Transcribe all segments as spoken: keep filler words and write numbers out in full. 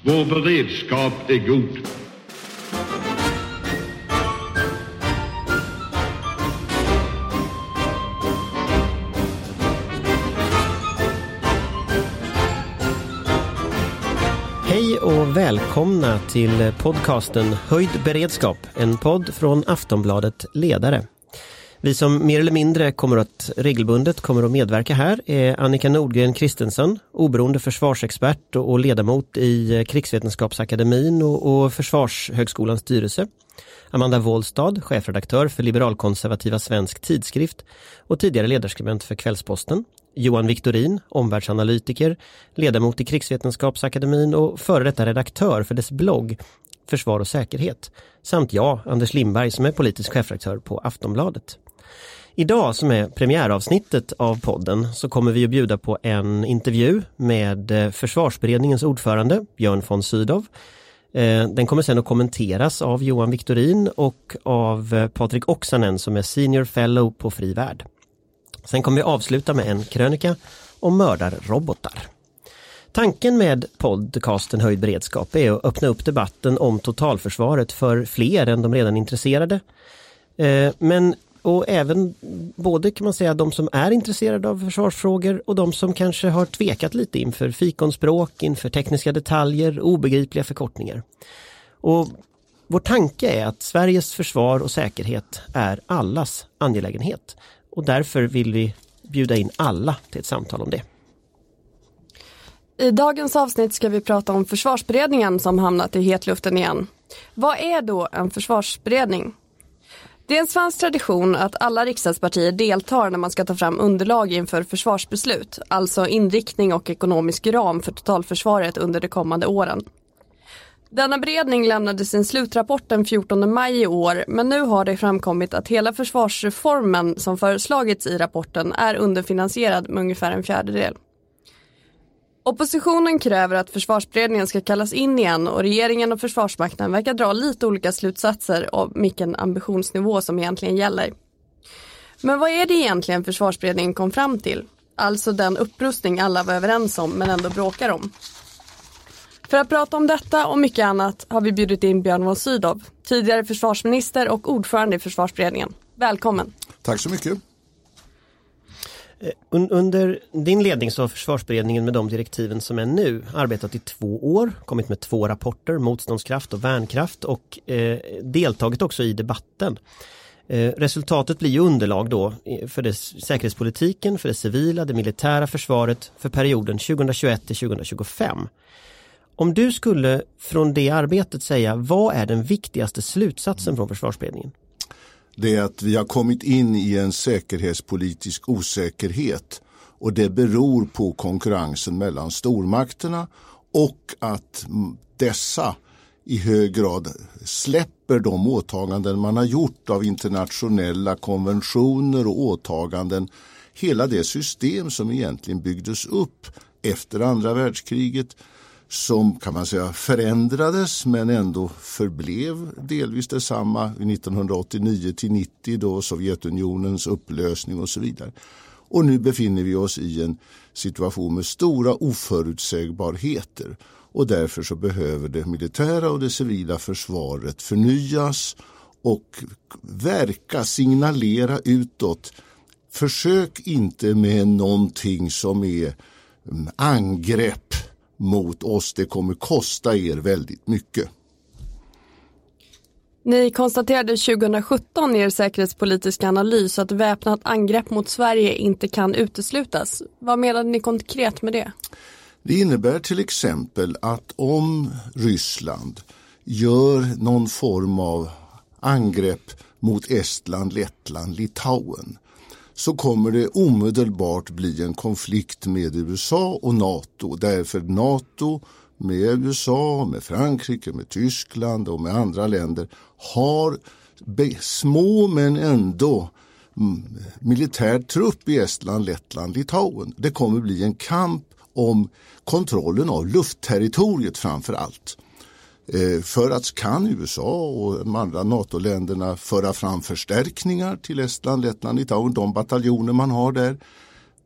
Vår beredskap är god. Hej och välkomna till podcasten Höjd beredskap, en podd från Aftonbladet Ledare. Vi som mer eller mindre kommer att regelbundet kommer att medverka här är Annika Nordgren Christensen, oberoende försvarsexpert och ledamot i Krigsvetenskapsakademin och, och Försvarshögskolans styrelse. Amanda Wåhlstad, chefredaktör för liberalkonservativa Svensk Tidskrift och tidigare ledarskribent för Kvällsposten. Johan Victorin, omvärldsanalytiker, ledamot i Krigsvetenskapsakademin och före detta redaktör för dess blogg Försvar och säkerhet. Samt jag, Anders Lindberg, som är politisk chefredaktör på Aftonbladet. Idag, som är premiäravsnittet av podden, så kommer vi att bjuda på en intervju med Försvarsberedningens ordförande Björn von Sydow. Den kommer sedan att kommenteras av Johan Victorin och av Patrik Oksanen som är senior fellow på Fri Värld. Sen kommer vi avsluta med en krönika om mördarrobotar. Tanken med podcasten Höjd beredskap är att öppna upp debatten om totalförsvaret för fler än de redan intresserade. Men och även både kan man säga de som är intresserade av försvarsfrågor och de som kanske har tvekat lite inför fikonspråk, inför tekniska detaljer, obegripliga förkortningar. Och vår tanke är att Sveriges försvar och säkerhet är allas angelägenhet. Och därför vill vi bjuda in alla till ett samtal om det. I dagens avsnitt ska vi prata om försvarsberedningen som hamnat i hetluften igen. Vad är då en försvarsberedning? Det är en svensk tradition att alla riksdagspartier deltar när man ska ta fram underlag inför försvarsbeslut, alltså inriktning och ekonomisk ram för totalförsvaret under de kommande åren. Denna beredning lämnade sin slutrapport den fjortonde maj i år, men nu har det framkommit att hela försvarsreformen som föreslagits i rapporten är underfinansierad med ungefär en fjärdedel. Oppositionen kräver att försvarsberedningen ska kallas in igen och regeringen och försvarsmakten verkar dra lite olika slutsatser om vilken ambitionsnivå som egentligen gäller. Men vad är det egentligen försvarsberedningen kom fram till? Alltså den upprustning alla var överens om men ändå bråkar om. För att prata om detta och mycket annat har vi bjudit in Björn von Sydow, tidigare försvarsminister och ordförande i försvarsberedningen. Välkommen. Tack så mycket. Under din ledning så har försvarsberedningen med de direktiven som är nu arbetat i två år, kommit med två rapporter, motståndskraft och värnkraft och eh, deltagit också i debatten. Eh, resultatet blir ju underlag då för det säkerhetspolitiken, för det civila, det militära försvaret för perioden tjugohundratjugoett till tjugohundratjugofem. Om du skulle från det arbetet säga, vad är den viktigaste slutsatsen från försvarsberedningen? Det är att vi har kommit in i en säkerhetspolitisk osäkerhet och det beror på konkurrensen mellan stormakterna och att dessa i hög grad släpper de åtaganden man har gjort av internationella konventioner och åtaganden. Hela det system som egentligen byggdes upp efter andra världskriget som kan man säga förändrades men ändå förblev delvis detsamma i nittonhundraåttionio till nittio då Sovjetunionens upplösning och så vidare. Och nu befinner vi oss i en situation med stora oförutsägbarheter och därför så behöver det militära och det civila försvaret förnyas och verka, signalera utåt. Försök inte med någonting som är angrepp mot oss, det kommer kosta er väldigt mycket. Ni konstaterade tjugohundrasjutton i er säkerhetspolitiska analys att väpnat angrepp mot Sverige inte kan uteslutas. Vad menade ni konkret med det? Det innebär till exempel att om Ryssland gör någon form av angrepp mot Estland, Lettland, Litauen så kommer det omedelbart bli en konflikt med U S A och NATO. Därför NATO med U S A, med Frankrike, med Tyskland och med andra länder har små men ändå militär trupp i Estland, Lettland, Litauen. Det kommer bli en kamp om kontrollen av luftterritoriet framför allt. För att kan U S A och de andra NATO-länderna föra fram förstärkningar till Estland, Lettland, Litauen, de bataljoner man har där,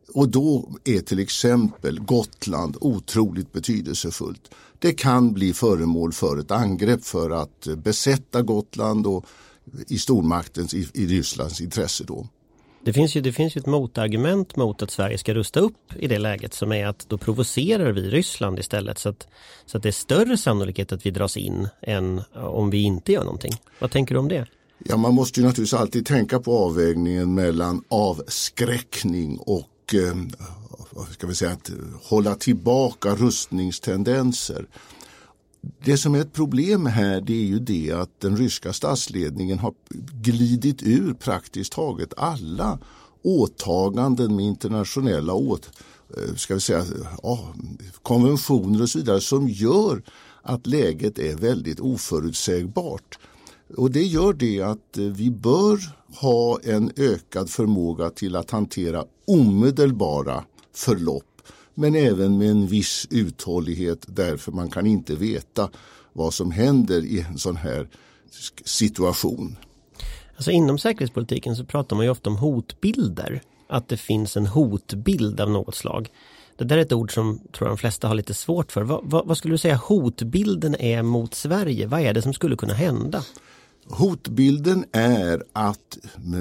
Och då är till exempel Gotland otroligt betydelsefullt. Det kan bli föremål för ett angrepp för att besätta Gotland och i stormaktens, i, i Rysslands intresse då. Det finns ju, det finns ju ett motargument mot att Sverige ska rusta upp i det läget, som är att då provocerar vi Ryssland istället, så att, så att det är större sannolikhet att vi dras in än om vi inte gör någonting. Vad tänker du om det? Ja, man måste ju naturligtvis alltid tänka på avvägningen mellan avskräckning och eh, vad ska vi säga, att hålla tillbaka rustningstendenser. Det som är ett problem här, det är ju det att den ryska statsledningen har glidit ur praktiskt taget alla åtaganden med internationella åt, ska vi säga, ja, konventioner och så vidare, som gör att läget är väldigt oförutsägbart. Och det gör det att vi bör ha en ökad förmåga till att hantera omedelbara förlopp, men även med en viss uthållighet, därför man kan inte veta vad som händer i en sån här situation. Alltså inom säkerhetspolitiken så pratar man ju ofta om hotbilder. Att det finns en hotbild av något slag. Det där är ett ord som tror jag de flesta har lite svårt för. Vad, vad, vad skulle du säga hotbilden är mot Sverige? Vad är det som skulle kunna hända? Hotbilden är att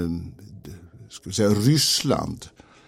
ska vi säga, Ryssland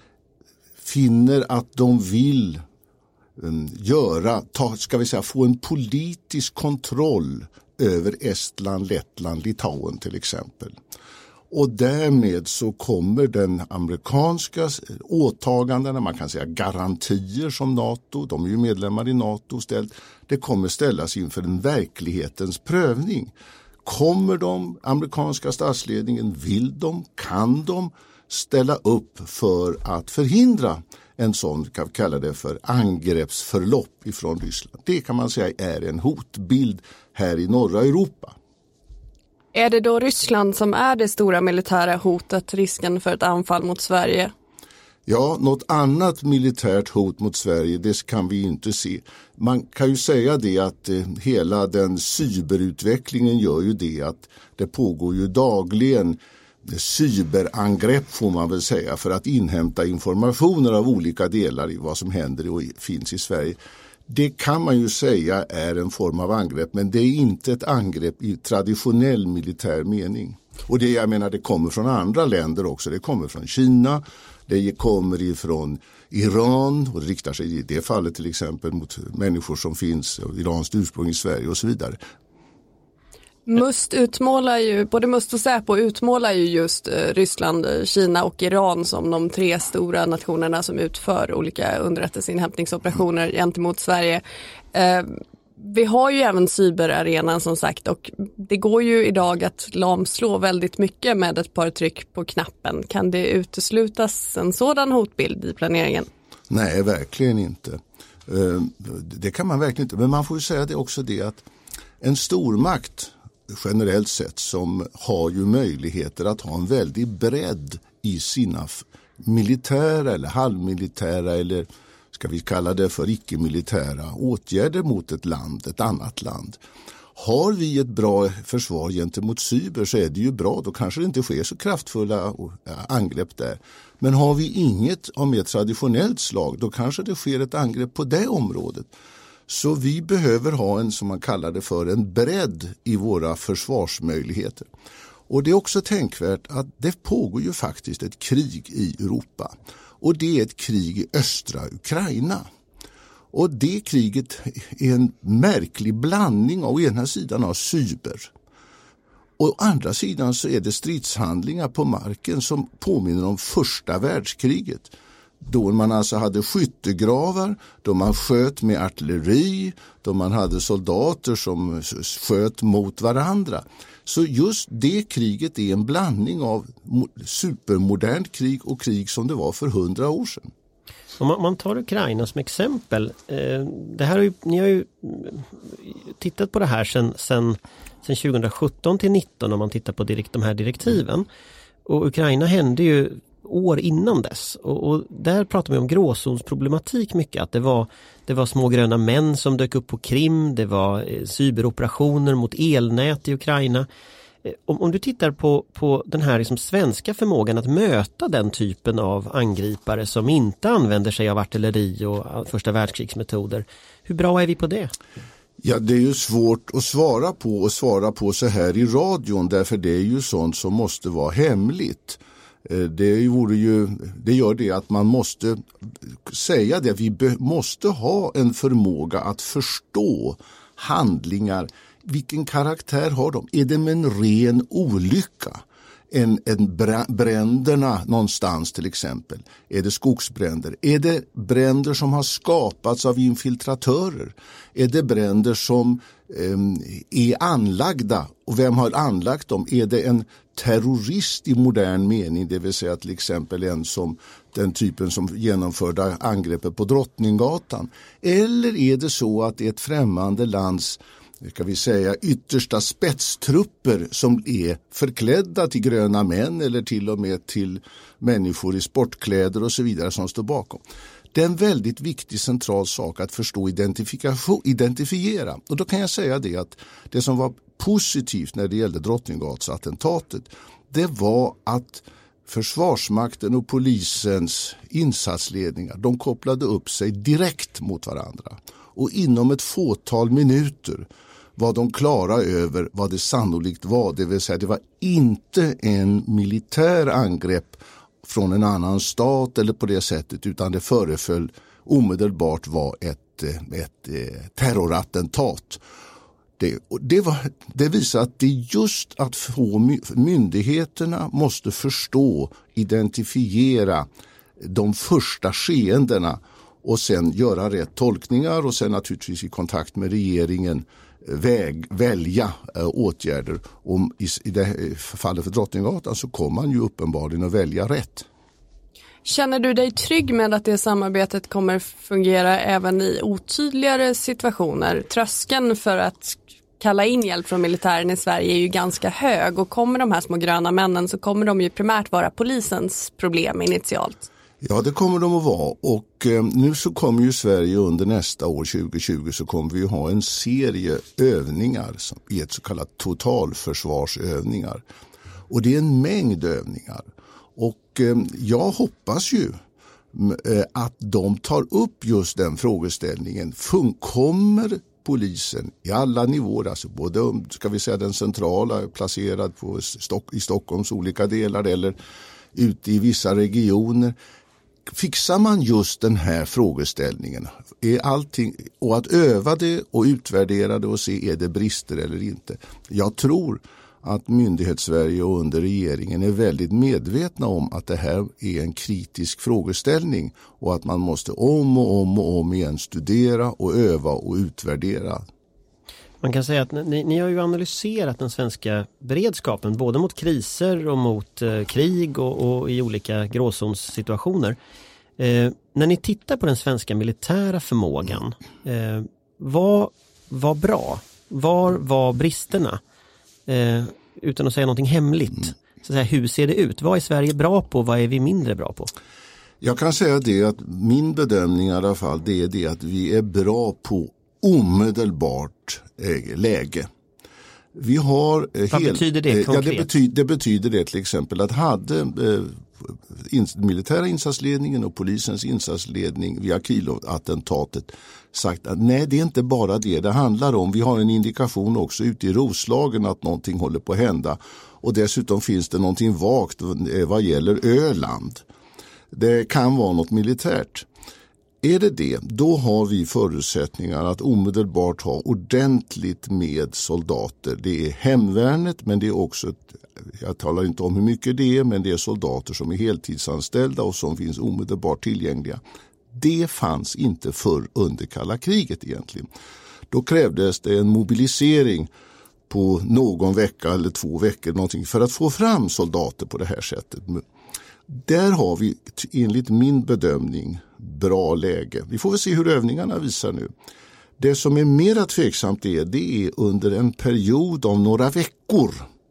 finner att de vill um, göra, ta, ska vi säga, få en politisk kontroll över Estland, Lettland, Litauen till exempel. Och därmed så kommer den amerikanska åtagandena, man kan säga garantier som NATO, de är ju medlemmar i NATO, ställt, det kommer ställas inför en verklighetens prövning. Kommer de, amerikanska statsledningen, vill de, kan de ställa upp för att förhindra en sån, kan vi kalla det för angreppsförlopp ifrån Ryssland. Det kan man säga är en hotbild här i norra Europa. Är det då Ryssland som är det stora militära hotet, risken för ett anfall mot Sverige? Ja, något annat militärt hot mot Sverige, det kan vi inte se. Man kan ju säga det att eh, hela den cyberutvecklingen gör ju det att det pågår ju dagligen cyberangrepp, får man väl säga, för att inhämta informationer av olika delar i vad som händer och finns i Sverige. Det kan man ju säga är en form av angrepp, men det är inte ett angrepp i traditionell militär mening. Och det, jag menar, det kommer från andra länder också. Det kommer från Kina, det kommer ifrån Iran och det riktar sig i det fallet till exempel mot människor som finns av iranskt ursprung i Sverige och så vidare. Must utmålar ju, både Must och Säpo utmålar ju just Ryssland, Kina och Iran som de tre stora nationerna som utför olika underrättelseinhämtningsoperationer gentemot Sverige. Eh, vi har ju även cyberarenan som sagt, och det går ju idag att lamslå väldigt mycket med ett par tryck på knappen. Kan det uteslutas en sådan hotbild i planeringen? Nej, verkligen inte. Eh, det kan man verkligen inte, men man får ju säga det också det att en stormakt generellt sett som har ju möjligheter att ha en väldig bredd i sina militära eller halvmilitära eller ska vi kalla det för icke-militära åtgärder mot ett land, ett annat land. Har vi ett bra försvar gentemot cyber så är det ju bra, då kanske det inte sker så kraftfulla angrepp där. Men har vi inget av mer traditionellt slag, då kanske det sker ett angrepp på det området. Så vi behöver ha en, som man kallar det för, en bredd i våra försvarsmöjligheter. Och det är också tänkvärt att det pågår ju faktiskt ett krig i Europa. Och det är ett krig i östra Ukraina. Och det kriget är en märklig blandning av å ena sidan av cyber. Och å andra sidan så är det stridshandlingar på marken som påminner om första världskriget. Då man alltså hade skyttegravar, då man sköt med artilleri, då man hade soldater som sköt mot varandra. Så just det kriget är en blandning av supermodernt krig och krig som det var för hundra år sedan. Om man, man tar Ukraina som exempel, eh, det här har ju, ni har ju tittat på det här sedan, sedan, sedan tjugosjutton till nitton om man tittar på direkt, de här direktiven. Och Ukraina hände ju år innan dess. Och, och där pratar vi om gråzonsproblematik mycket. Att det var, det var små gröna män som dök upp på Krim. Det var eh, cyberoperationer mot elnät i Ukraina. Om, om du tittar på, på den här liksom svenska förmågan att möta den typen av angripare som inte använder sig av artilleri och första världskrigsmetoder, hur bra är vi på det? Ja, det är ju svårt att svara på och svara på så här i radion, därför det är ju sånt som måste vara hemligt. Det, vore ju, det gör det att man måste säga det. Vi be, måste ha en förmåga att förstå handlingar. Vilken karaktär har de? Är det med en ren olycka? En, en bränderna någonstans till exempel? Är det skogsbränder? Är det bränder som har skapats av infiltratörer? Är det bränder som eh, är anlagda? Och vem har anlagt dem? Är det en terrorist i modern mening? Det vill säga till exempel en som den typen som genomförde angreppet på Drottninggatan. Eller är det så att det är ett främmande lands, ska vi säga, yttersta spetstrupper som är förklädda till gröna män eller till och med till människor i sportkläder och så vidare som står bakom. Det är en väldigt viktig central sak att förstå identifikation, identifiera. Och då kan jag säga det att det som var positivt när det gällde Drottninggatan-attentatet, det var att Försvarsmakten och polisens insatsledningar, de kopplade upp sig direkt mot varandra. Och inom ett fåtal minuter var de klara över vad det sannolikt var. Det vill säga det var inte en militär angrepp från en annan stat eller på det sättet, utan det föreföll omedelbart vara ett, ett, ett terrorattentat. Det, det, var, det visar att det är just att få myndigheterna måste förstå, identifiera de första skeendena och sen göra rätt tolkningar och sen naturligtvis i kontakt med regeringen väg, välja äh, åtgärder. Om i, i det fallet för Drottninggatan så kommer man ju uppenbarligen att välja rätt. Känner du dig trygg med att det samarbetet kommer fungera även i otydligare situationer? Tröskeln för att kalla in hjälp från militären i Sverige är ju ganska hög, och kommer de här små gröna männen så kommer de ju primärt vara polisens problem initialt. Ja, det kommer de att vara, och eh, nu så kommer ju Sverige under nästa år tjugo tjugo så kommer vi ha en serie övningar som är ett så kallat totalförsvarsövningar. Och det är en mängd övningar. Och eh, jag hoppas ju eh, att de tar upp just den frågeställningen. Fun- kommer polisen i alla nivåer, alltså både ska vi säga den centrala placerad på Stock- i Stockholms olika delar eller ute i vissa regioner, fixar man just den här frågeställningen? Är allting, och att öva det och utvärdera det och se är det brister eller inte. Jag tror att myndighetssverige och under regeringen är väldigt medvetna om att det här är en kritisk frågeställning och att man måste om och om och om igen studera och öva och utvärdera. Man kan säga att ni, ni har ju analyserat den svenska beredskapen både mot kriser och mot eh, krig och, och i olika gråzonssituationer. Eh, när ni tittar på den svenska militära förmågan, eh, vad var bra? Var var bristerna? Eh, utan att säga någonting hemligt. Så att säga, hur ser det ut? Vad är Sverige bra på? Vad är vi mindre bra på? Jag kan säga det att min bedömning i alla fall, det är det att vi är bra på omedelbart eh, läge. Vi har eh, Vad helt, betyder det konkret? Ja, det, betyder, det betyder det till exempel att hade eh, in, militära insatsledningen och polisens insatsledning via Kilo-attentatet sagt att nej, det är inte bara det det handlar om. Vi har en indikation också ute i Roslagen att någonting håller på att hända. Och dessutom finns det någonting vagt vad gäller Öland. Det kan vara något militärt. Är det det, då har vi förutsättningar att omedelbart ha ordentligt med soldater. Det är hemvärnet, men det är också, jag talar inte om hur mycket det är, men det är soldater som är heltidsanställda och som finns omedelbart tillgängliga. Det fanns inte förr under kalla kriget egentligen. Då krävdes det en mobilisering på någon vecka eller två veckor någonting för att få fram soldater på det här sättet. Där har vi enligt min bedömning bra läge. Vi får väl se hur övningarna visar nu. Det som är mer tveksamt är, det är under en period av några veckor.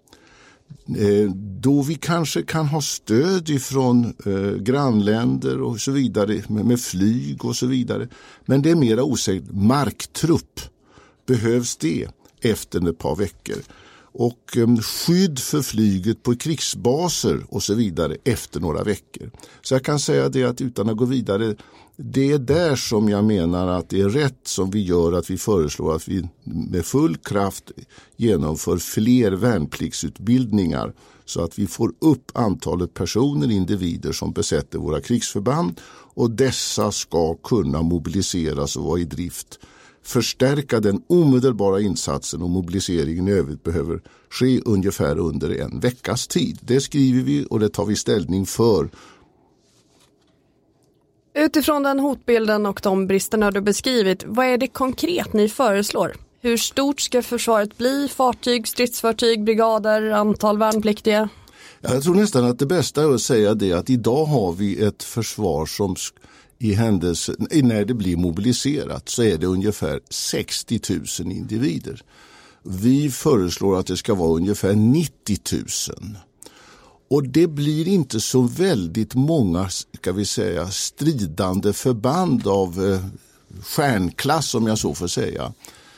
Då vi kanske kan ha stöd ifrån eh, grannländer och så vidare med, med flyg och så vidare. Men det är mera osäkert. Marktrupp, behövs det efter ett par veckor? och eh, skydd för flyget på krigsbaser och så vidare efter några veckor. Så jag kan säga det att utan att gå vidare, det är där som jag menar att det är rätt som vi gör, att vi föreslår att vi med full kraft genomför fler värnpliktsutbildningar så att vi får upp antalet personer, individer som besätter våra krigsförband, och dessa ska kunna mobiliseras och vara i drift. Förstärka den omedelbara insatsen, och mobiliseringen i övrigt behöver ske ungefär under en veckas tid. Det skriver vi och det tar vi ställning för. Utifrån den hotbilden och de bristerna du beskrivit, vad är det konkret ni föreslår? Hur stort ska försvaret bli? Fartyg, stridsfartyg, brigader, antal värnpliktiga? Jag tror nästan att det bästa är att säga det att idag har vi ett försvar som i händelse, när det blir mobiliserat så är det ungefär sextio tusen individer. Vi föreslår att det ska vara ungefär nittio tusen. Och det blir inte så väldigt många, ska vi säga, stridande förband av eh, stjärnklass, om jag så får säga.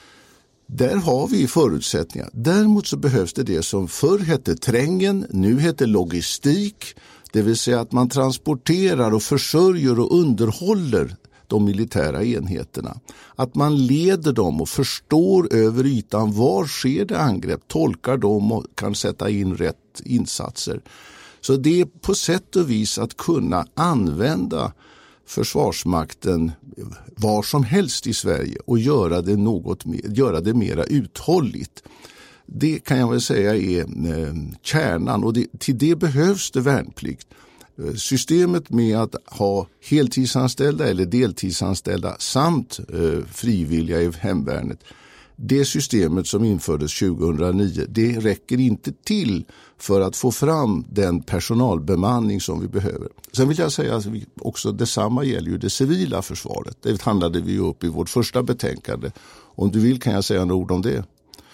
Där har vi förutsättningar. Däremot så behövs det det som förr hette trängen, nu heter logistik. Det vill säga att man transporterar och försörjer och underhåller de militära enheterna. Att man leder dem och förstår över ytan var sker det angrepp, tolkar dem och kan sätta in rätt insatser. Så det är på sätt och vis att kunna använda Försvarsmakten var som helst i Sverige och göra det något mer, göra det mera uthålligt. Det kan jag väl säga är eh, kärnan, och det, till det behövs det värnplikt. Systemet med att ha heltidsanställda eller deltidsanställda samt eh, frivilliga i hemvärnet, det systemet som infördes tjugohundranio, det räcker inte till för att få fram den personalbemanning som vi behöver. Sen vill jag säga att vi också detsamma gäller ju det civila försvaret. Det handlade vi upp i vårt första betänkande. Om du vill kan jag säga några ord om det.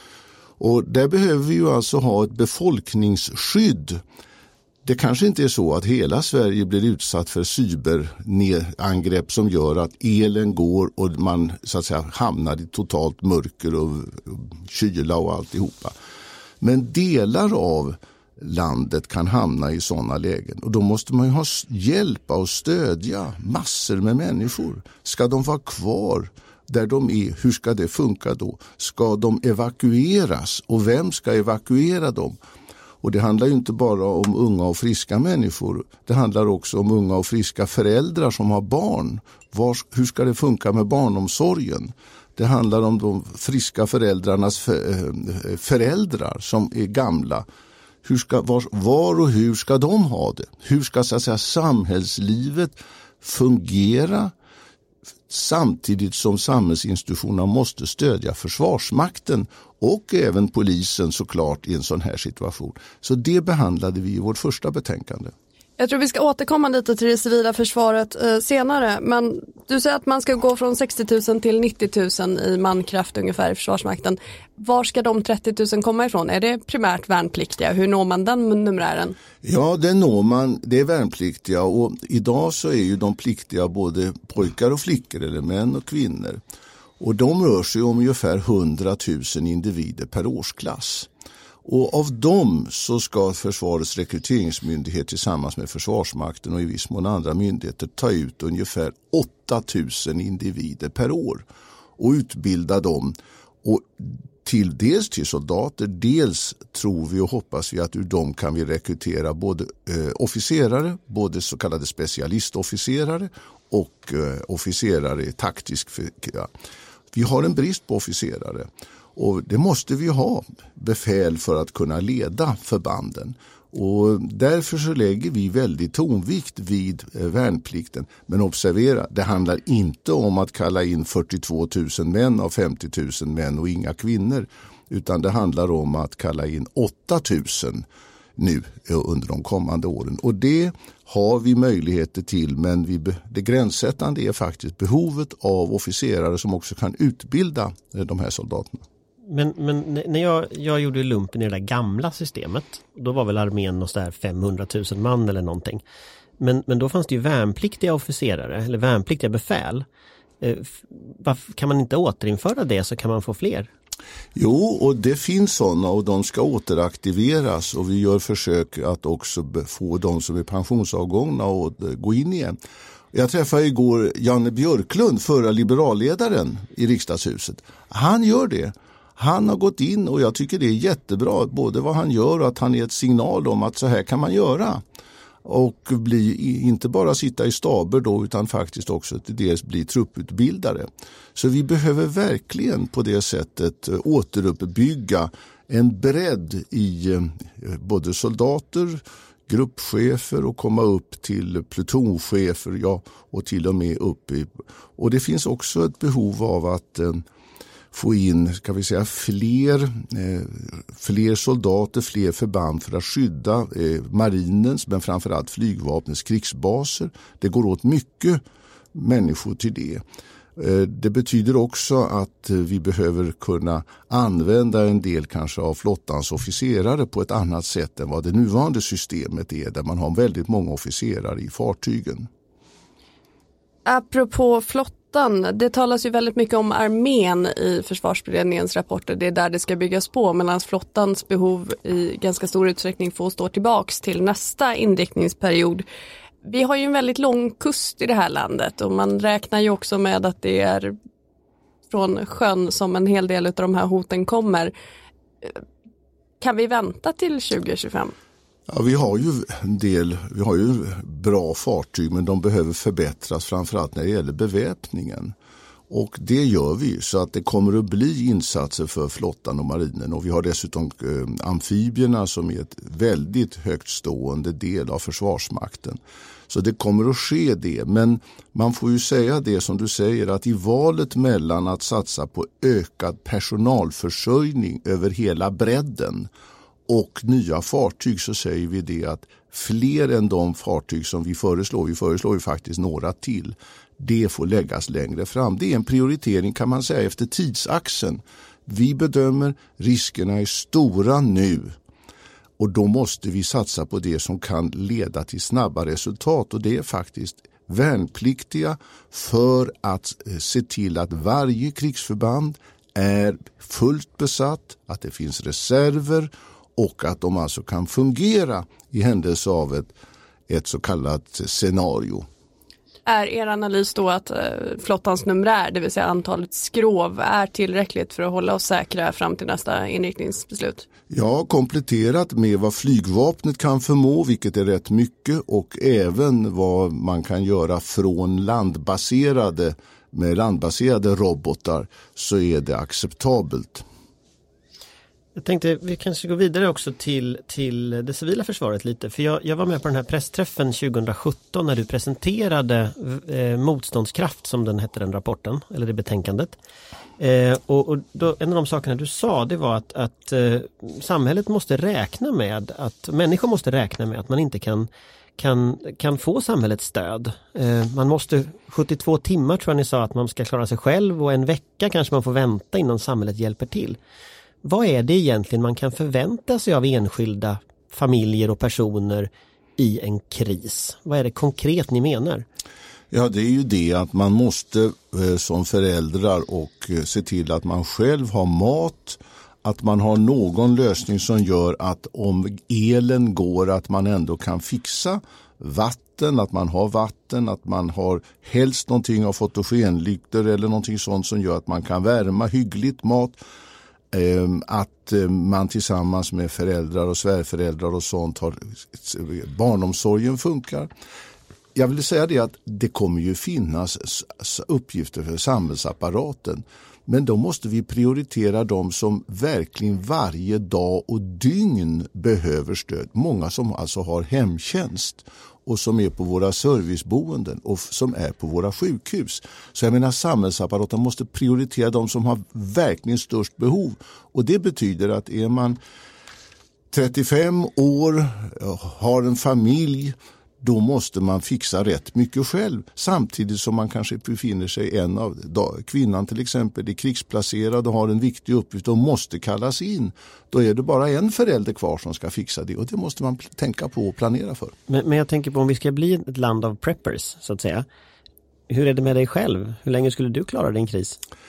Och där behöver vi ju alltså ha ett befolkningsskydd. Det kanske inte är så att hela Sverige blir utsatt för cyberangrepp som gör att elen går och man så att säga hamnar i totalt mörker och kyla och alltihopa. Men delar av landet kan hamna i sådana lägen, och då måste man ju ha hjälpa och stödja massor med människor. Ska de vara kvar där de är, hur ska det funka då? Ska de evakueras, och vem ska evakuera dem? Och det handlar ju inte bara om unga och friska människor. Det handlar också om unga och friska föräldrar som har barn. Var, hur ska det funka med barnomsorgen? Det handlar om de friska föräldrarnas för, föräldrar som är gamla. Hur ska, var, var och hur ska de ha det? Hur ska så att säga, samhällslivet fungera samtidigt som samhällsinstitutionerna måste stödja Försvarsmakten och även polisen såklart i en sån här situation. Så det behandlade vi i vårt första betänkande. Jag tror vi ska återkomma lite till det civila försvaret eh, senare, men du säger att man ska gå från sextio tusen till nittio tusen i mankraft ungefär i Försvarsmakten. Var ska de trettio tusen komma ifrån? Är det primärt värnpliktiga? Hur når man den numerären? Ja, det når man, det är värnpliktiga, och idag så är ju de pliktiga både pojkar och flickor eller män och kvinnor. Och de rör sig om ungefär hundra tusen individer per årsklass. Och av dem så ska Försvarets rekryteringsmyndighet tillsammans med Försvarsmakten och i viss mån andra myndigheter ta ut ungefär åtta tusen individer per år och utbilda dem. Och till dels till soldater, dels tror vi och hoppas vi att ur dem kan vi rekrytera både eh, officerare, både så kallade specialistofficerare och eh, officerare i taktisk. Ja. Vi har en brist på officerare. Och det måste vi ha befäl för att kunna leda förbanden. Och därför så lägger vi väldigt tonvikt vid värnplikten. Men observera, det handlar inte om att kalla in fyrtiotvå tusen män av femtio tusen män och inga kvinnor. Utan det handlar om att kalla in åtta tusen nu under de kommande åren. Och det har vi möjligheter till, men vi, det gränssättande är faktiskt behovet av officerare som också kan utbilda de här soldaterna. Men, men när jag, jag gjorde lumpen i det där gamla systemet, då var väl armén och så där femhundratusen man eller någonting. Men, men då fanns det ju värnpliktiga officerare eller värnpliktiga befäl. Eh, varför, kan man inte återinföra det så kan man få fler? Jo, och det finns sådana och de ska återaktiveras och vi gör försök att också få de som är pensionsavgångna att gå in igen. Jag träffade igår Janne Björklund, förra liberalledaren i riksdagshuset. Han gör det. Han har gått in och jag tycker det är jättebra, både vad han gör och att han är ett signal om att så här kan man göra. Och bli, inte bara sitta i staber då utan faktiskt också till dels bli trupputbildare. Så vi behöver verkligen på det sättet återuppbygga en bredd i både soldater, gruppchefer och komma upp till plutonchefer, ja, och till och med upp i. Och det finns också ett behov av att eh, få in, ska vi säga, fler, eh, fler soldater, fler förband för att skydda eh, marinens men framförallt flygvapnets krigsbaser. Det går åt mycket människor till det. Eh, det betyder också att eh, vi behöver kunna använda en del kanske av flottans officerare på ett annat sätt än vad det nuvarande systemet är, där man har väldigt många officerare i fartygen. Apropå flottan, det talas ju väldigt mycket om armén i försvarsberedningens rapporter. Det är där det ska byggas på, medan flottans behov i ganska stor utsträckning får stå tillbaks till nästa inriktningsperiod. Vi har ju en väldigt lång kust i det här landet och man räknar ju också med att det är från sjön som en hel del av de här hoten kommer. Kan vi vänta till tjugo tjugofem? Ja, vi har ju en del, vi har ju bra fartyg men de behöver förbättras framförallt när det gäller beväpningen. Och det gör vi så att det kommer att bli insatser för flottan och marinen. Och vi har dessutom eh, amfibierna som är ett väldigt högt stående del av försvarsmakten. Så det kommer att ske det. Men man får ju säga det som du säger, att i valet mellan att satsa på ökad personalförsörjning över hela bredden och nya fartyg, så säger vi det att fler än de fartyg som vi föreslår, vi föreslår ju faktiskt några till, det får läggas längre fram. Det är en prioritering, kan man säga, efter tidsaxeln. Vi bedömer riskerna är stora nu och då måste vi satsa på det som kan leda till snabba resultat, och det är faktiskt värnpliktiga för att se till att varje krigsförband är fullt besatt, att det finns reserver och att de alltså kan fungera i händelse av ett, ett så kallat scenario. Är er analys då att flottans numerär, det vill säga antalet skrov, är tillräckligt för att hålla oss säkra fram till nästa inriktningsbeslut? Ja, kompletterat med vad flygvapnet kan förmå, vilket är rätt mycket, och även vad man kan göra från landbaserade, med landbaserade robotar, så är det acceptabelt. Jag tänkte vi kanske går vidare också till, till det civila försvaret lite. För jag, jag var med på den här pressträffen tjugohundrasjutton när du presenterade eh, motståndskraft, som den hette, den rapporten, eller det betänkandet. Eh, och och då, en av de sakerna du sa, det var att, att eh, samhället måste räkna med, att människor måste räkna med att man inte kan, kan, kan få samhällets stöd. Eh, man måste, sjuttiotvå timmar tror jag ni sa att man ska klara sig själv, och en vecka kanske man får vänta innan samhället hjälper till. Vad är det egentligen man kan förvänta sig av enskilda familjer och personer i en kris? Vad är det konkret ni menar? Ja, det är ju det att man måste eh, som föräldrar och eh, se till att man själv har mat, att man har någon lösning som gör att om elen går att man ändå kan fixa vatten, att man har vatten, att man har helst någonting av fotogenlyktor eller någonting sånt som gör att man kan värma hyggligt mat. Att man tillsammans med föräldrar och svärföräldrar och sånt har, barnomsorgen funkar. Jag vill säga det att det kommer ju finnas uppgifter för samhällsapparaten, men då måste vi prioritera de som verkligen varje dag och dygn behöver stöd. Många som alltså har hemtjänst och som är på våra serviceboenden och som är på våra sjukhus. Så jag menar, samhällsapparaten måste prioritera de som har verkligen störst behov. Och det betyder att är man trettiofem år, har en familj, då måste man fixa rätt mycket själv. Samtidigt som man kanske befinner sig, en av kvinnan till exempel är krigsplacerad och har en viktig uppgift och måste kallas in. Då är det bara en förälder kvar som ska fixa det, och det måste man tänka på och planera för. Men, men jag tänker på, om vi ska bli ett land av preppers så att säga. Hur är det med dig själv? Hur länge skulle du klara din kris?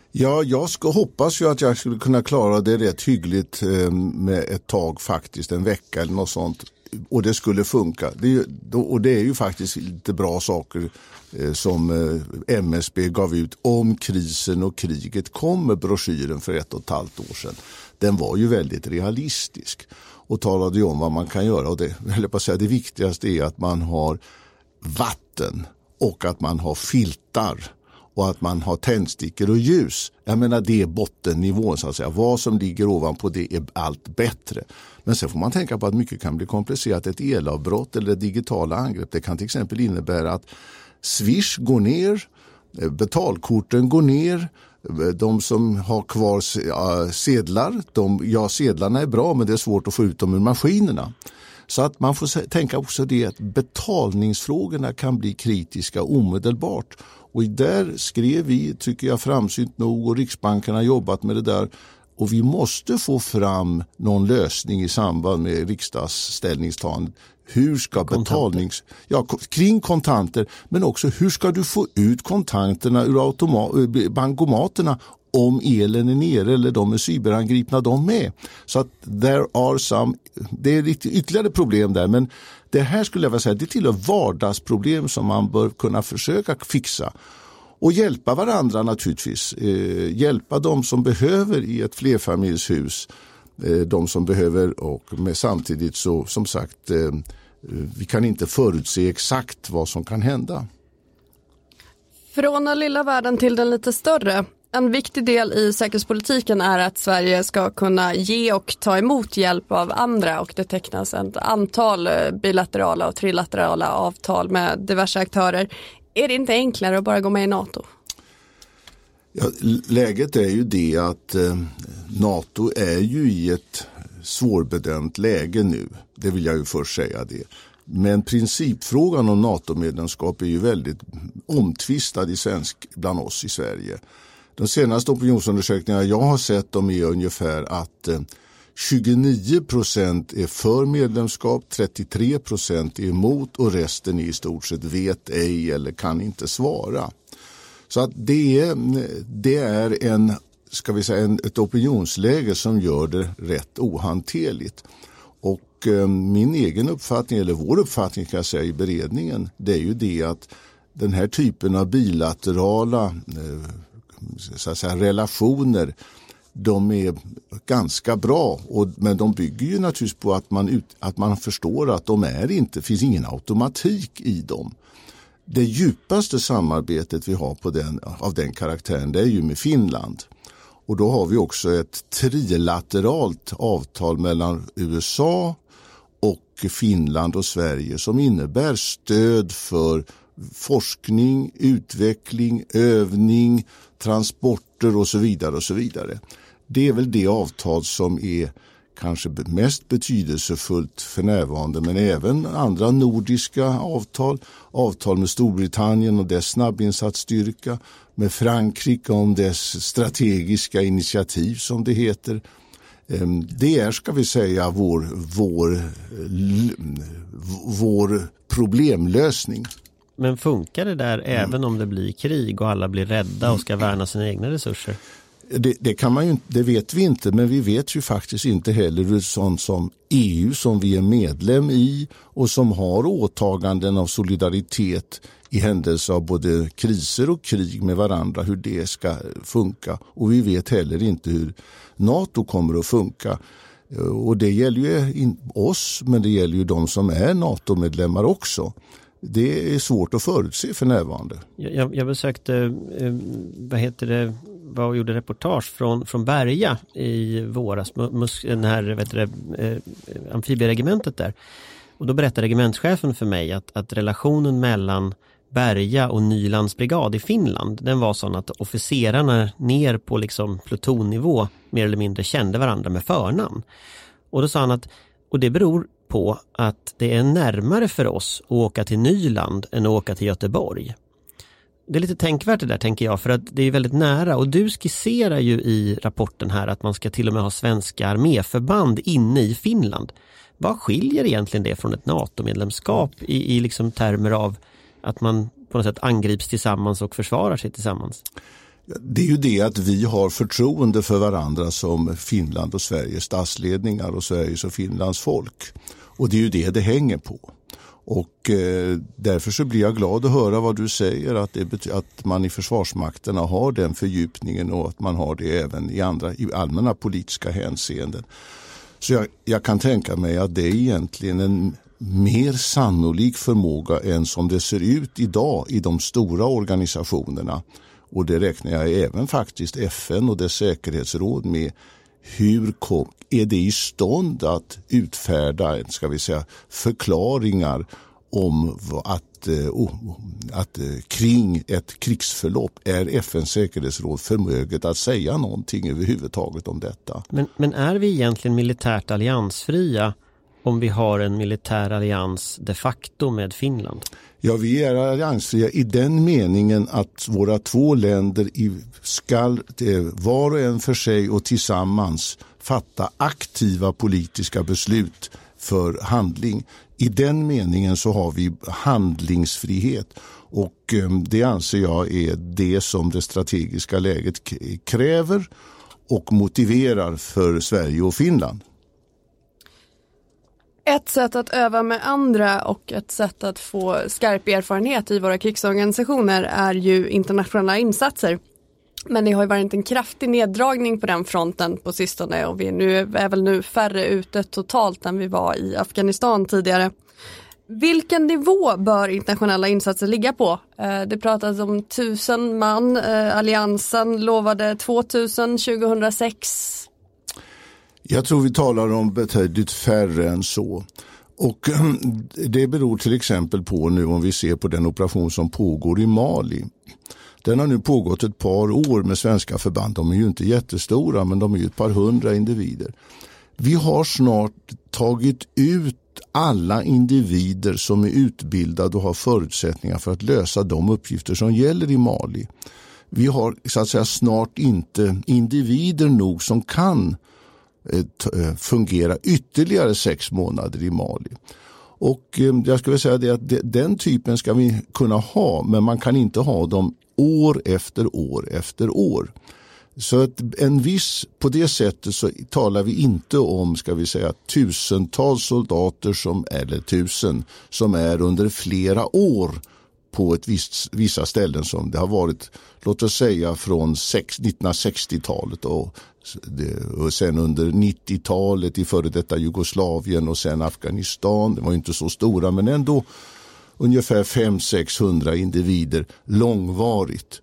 Ja, jag ska, hoppas ju att jag skulle kunna klara det rätt hyggligt eh, med ett tag faktiskt, en vecka eller något sånt. Och det skulle funka. Det är ju, och det är ju faktiskt lite bra saker eh, som eh, M S B gav ut om krisen och kriget kom med broschyren för ett och ett halvt år sedan. Den var ju väldigt realistisk och talade ju om vad man kan göra. Och det, eller på att säga, det viktigaste är att man har vatten och att man har filtar och att man har tändstickor och ljus. Jag menar, det är bottennivån så att säga. Vad som ligger ovanpå det är allt bättre. Men sen får man tänka på att mycket kan bli komplicerat. Ett elavbrott eller digitala angrepp, det kan till exempel innebära att Swish går ner, betalkorten går ner, de som har kvar sedlar, de, ja sedlarna är bra men det är svårt att få ut dem ur maskinerna. Så att man får tänka också det att betalningsfrågorna kan bli kritiska omedelbart. Och där skrev vi, tycker jag framsynt nog, och Riksbanken har jobbat med det där. Och vi måste få fram någon lösning i samband med riksdagsställningstagandet. Hur ska betalnings... Ja, kring kontanter, men också hur ska du få ut kontanterna ur automa- bankomaterna om elen är nere eller de är cyberangripna de med. Så att there are some... Det är lite ytterligare problem där, men det här skulle jag vilja säga, det tillhör vardagsproblem som man bör kunna försöka fixa. Och hjälpa varandra naturligtvis. Eh, hjälpa de som behöver i ett flerfamiljshus. Eh, de som behöver, och med samtidigt så som sagt eh, vi kan inte förutse exakt vad som kan hända. Från den lilla världen till den lite större. En viktig del i säkerhetspolitiken är att Sverige ska kunna ge och ta emot hjälp av andra, och det tecknas ett antal bilaterala och trilaterala avtal med diverse aktörer. Är det inte enklare att bara gå med i NATO? Ja, läget är ju det att eh, NATO är ju i ett svårbedömt läge nu. Det vill jag ju först säga det. Men principfrågan om NATO-medlemskap är ju väldigt omtvistad i svensk, bland oss i Sverige. De senaste opinionsundersökningarna jag har sett dem är ungefär att eh, tjugonio procent är för medlemskap, trettiotre procent är emot och resten är i stort sett vet ej eller kan inte svara. Så att det är, det är en, ska vi säga, en, ett opinionsläge som gör det rätt ohanterligt. Och eh, min egen uppfattning, eller vår uppfattning kan jag säga i beredningen, det är ju det att den här typen av bilaterala eh, så att säga, relationer, de är ganska bra, och, men de bygger ju naturligtvis på att man, ut, att man förstår att de är inte, finns ingen automatik i dem. Det djupaste samarbetet vi har på den, av den karaktären, det är ju med Finland. Och då har vi också ett trilateralt avtal mellan U S A och Finland och Sverige som innebär stöd för forskning, utveckling, övning, transporter och så vidare och så vidare. Det är väl det avtal som är kanske mest betydelsefullt för närvarande, men även andra nordiska avtal, avtal med Storbritannien och dess snabbinsatsstyrka, med Frankrike om dess strategiska initiativ som det heter. Det är, ska vi säga, vår, vår, vår problemlösning. Men funkar det där mm. även om det blir krig och alla blir rädda och ska värna sina egna resurser? Det, det, kan man ju, det vet vi inte, men vi vet ju faktiskt inte heller hur sånt som E U som vi är medlem i och som har åtaganden av solidaritet i händelse av både kriser och krig med varandra, hur det ska funka. Och vi vet heller inte hur NATO kommer att funka. Och det gäller ju oss, men det gäller ju de som är NATO-medlemmar också. Det är svårt att förutse för närvarande. Jag, jag besökte, eh, vad heter det, vad gjorde reportage från, från Berga i våras, mus, den här vet du, eh, amfibieregementet där. Och då berättade regementschefen för mig att, att relationen mellan Berga och Nylandsbrigad i Finland, den var sån att officerarna ner på liksom plutonnivå mer eller mindre kände varandra med förnamn. Och då sa han att, och det beror på att det är närmare för oss att åka till Nyland än att åka till Göteborg. Det är lite tänkvärt det där, tänker jag, för att det är väldigt nära. Och du skisserar ju i rapporten här att man ska till och med ha svenska arméförband inne i Finland. Vad skiljer egentligen det från ett NATO-medlemskap i, i liksom termer av att man på något sätt angrips tillsammans och försvarar sig tillsammans? Det är ju det att vi har förtroende för varandra som Finland och Sveriges statsledningar och Sveriges och Finlands folk. Och det är ju det det hänger på. Och eh, därför så blir jag glad att höra vad du säger, att, det bety- att man i försvarsmakterna har den fördjupningen och att man har det även i andra i allmänna politiska hänseenden. Så jag, jag kan tänka mig att det är egentligen en mer sannolik förmåga än som det ser ut idag i de stora organisationerna. Och det räknar jag även faktiskt F N och dess säkerhetsråd med. Hur kom, är det i stånd att utfärda, ska vi säga, förklaringar om att, oh, att kring ett krigsförlopp är F N:s säkerhetsråd förmöget att säga någonting överhuvudtaget om detta? Men, men är vi egentligen militärt alliansfria om vi har en militär allians de facto med Finland? Ja, vi är alliansfria i den meningen att våra två länder ska var och en för sig och tillsammans fatta aktiva politiska beslut för handling. I den meningen så har vi handlingsfrihet, och det anser jag är det som det strategiska läget kräver och motiverar för Sverige och Finland. Ett sätt att öva med andra och ett sätt att få skarp erfarenhet i våra krigsorganisationer är ju internationella insatser. Men det har ju varit en kraftig neddragning på den fronten på sistone, och vi är, nu, är väl nu färre ute totalt än vi var i Afghanistan tidigare. Vilken nivå bör internationella insatser ligga på? Det pratas om tusen man, alliansen lovade tvåtusen tjugohundrasex. Jag tror vi talar om betydligt färre än så. Och det beror till exempel på nu, om vi ser på den operation som pågår i Mali. Den har nu pågått ett par år med svenska förband. De är ju inte jättestora, men de är ju ett par hundra individer. Vi har snart tagit ut alla individer som är utbildade och har förutsättningar för att lösa de uppgifter som gäller i Mali. Vi har så att säga snart inte individer nog som kan fungera ytterligare sex månader i Mali. Och jag skulle säga det att den typen ska vi kunna ha, men man kan inte ha dem år efter år efter år. Så att en viss, på det sättet så talar vi inte om, ska vi säga, tusentals soldater som, eller tusen som är under flera år på ett visst, vissa ställen som det har varit, låt oss säga från nittonhundrasextiotalet och, det, och sen under nittiotalet i före detta Jugoslavien och sen Afghanistan. Det var inte så stora, men ändå ungefär fem till sexhundra individer långvarigt.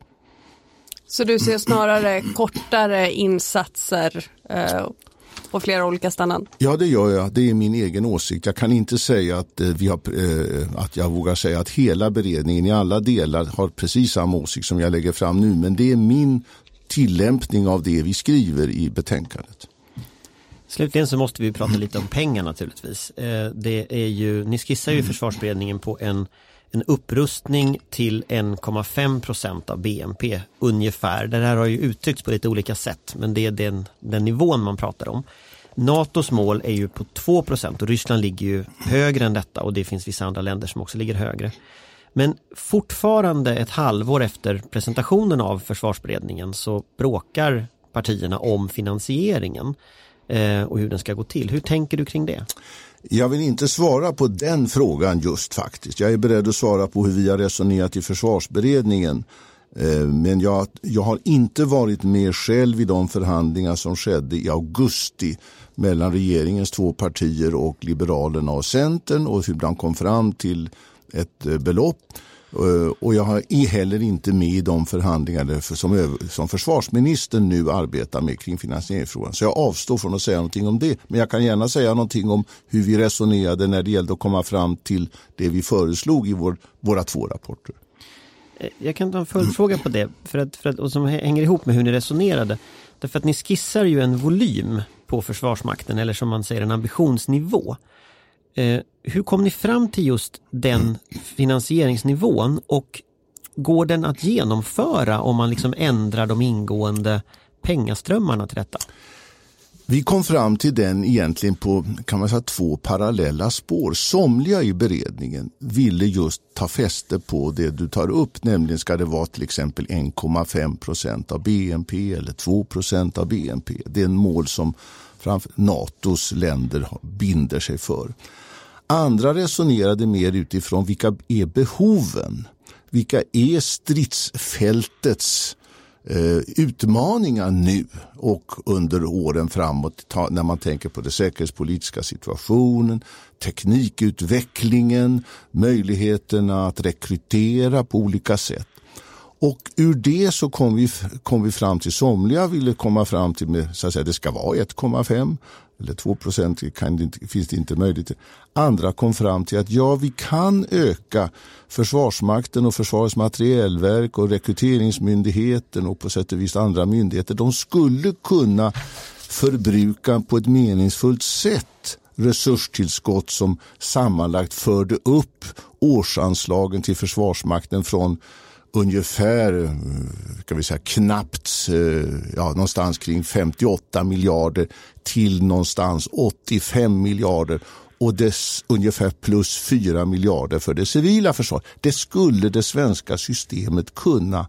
Så du ser snarare kortare insatser eh, på flera olika ställen? Ja, det gör jag. Det är min egen åsikt. Jag kan inte säga att, eh, vi har, eh, att jag vågar säga att hela beredningen i alla delar har precis samma åsikt som jag lägger fram nu. Men det är min tillämpning av det vi skriver i betänkandet. Slutligen så måste vi prata lite om pengar naturligtvis. Eh, det är ju, ni skissar ju försvarsberedningen på en En upprustning till en komma fem procent av B N P ungefär. Det här har ju uttryckts på lite olika sätt, men det är den, den nivån man pratar om. NATOs mål är ju på två procent och Ryssland ligger ju högre än detta, och det finns vissa andra länder som också ligger högre. Men fortfarande ett halvår efter presentationen av försvarsberedningen så bråkar partierna om finansieringen eh, och hur den ska gå till. Hur tänker du kring det? Jag vill inte svara på den frågan just faktiskt. Jag är beredd att svara på hur vi har resonerat i försvarsberedningen. Men jag, jag har inte varit med själv i de förhandlingar som skedde i augusti mellan regeringens två partier och Liberalerna och Centern, och hur de kom fram till ett belopp. Och jag har heller inte med i de förhandlingar som, som försvarsministern nu arbetar med kring finansieringsfrågan. Så jag avstår från att säga någonting om det. Men jag kan gärna säga någonting om hur vi resonerade när det gällde att komma fram till det vi föreslog i vår, våra två rapporter. Jag kan ta en följdfråga på det, för att, för att, och som hänger ihop med hur ni resonerade. Därför att ni skissar ju en volym på Försvarsmakten, eller som man säger en ambitionsnivå. Eh, hur kom ni fram till just den finansieringsnivån, och går den att genomföra om man liksom ändrar de ingående pengaströmmarna till detta? Vi kom fram till den egentligen på, kan man säga, två parallella spår. Somliga i beredningen ville just ta fäste på det du tar upp, nämligen ska det vara till exempel en komma fem procent av B N P eller två procent av B N P. Det är en mål som framför NATOs länder binder sig för. Andra resonerade mer utifrån vilka är behoven, vilka är stridsfältets Eh, utmaningar nu och under åren framåt, ta, när man tänker på den säkerhetspolitiska situationen, teknikutvecklingen, möjligheterna att rekrytera på olika sätt. Och ur det så kom vi, kom vi fram till, somliga ville komma fram till med, så att säga, det ska vara ett komma fem eller två procent, kan det inte, finns det inte möjligt. Andra kom fram till att ja, vi kan öka Försvarsmakten och Försvarets materielverk och rekryteringsmyndigheten och på sätt och vis andra myndigheter. De skulle kunna förbruka på ett meningsfullt sätt resurstillskott som sammanlagt förde upp årsanslagen till Försvarsmakten från ungefär, kan vi säga, knappt ja, någonstans kring femtioåtta miljarder till någonstans åttiofem miljarder och dess ungefär plus fyra miljarder för det civila försvaret. Det skulle det svenska systemet kunna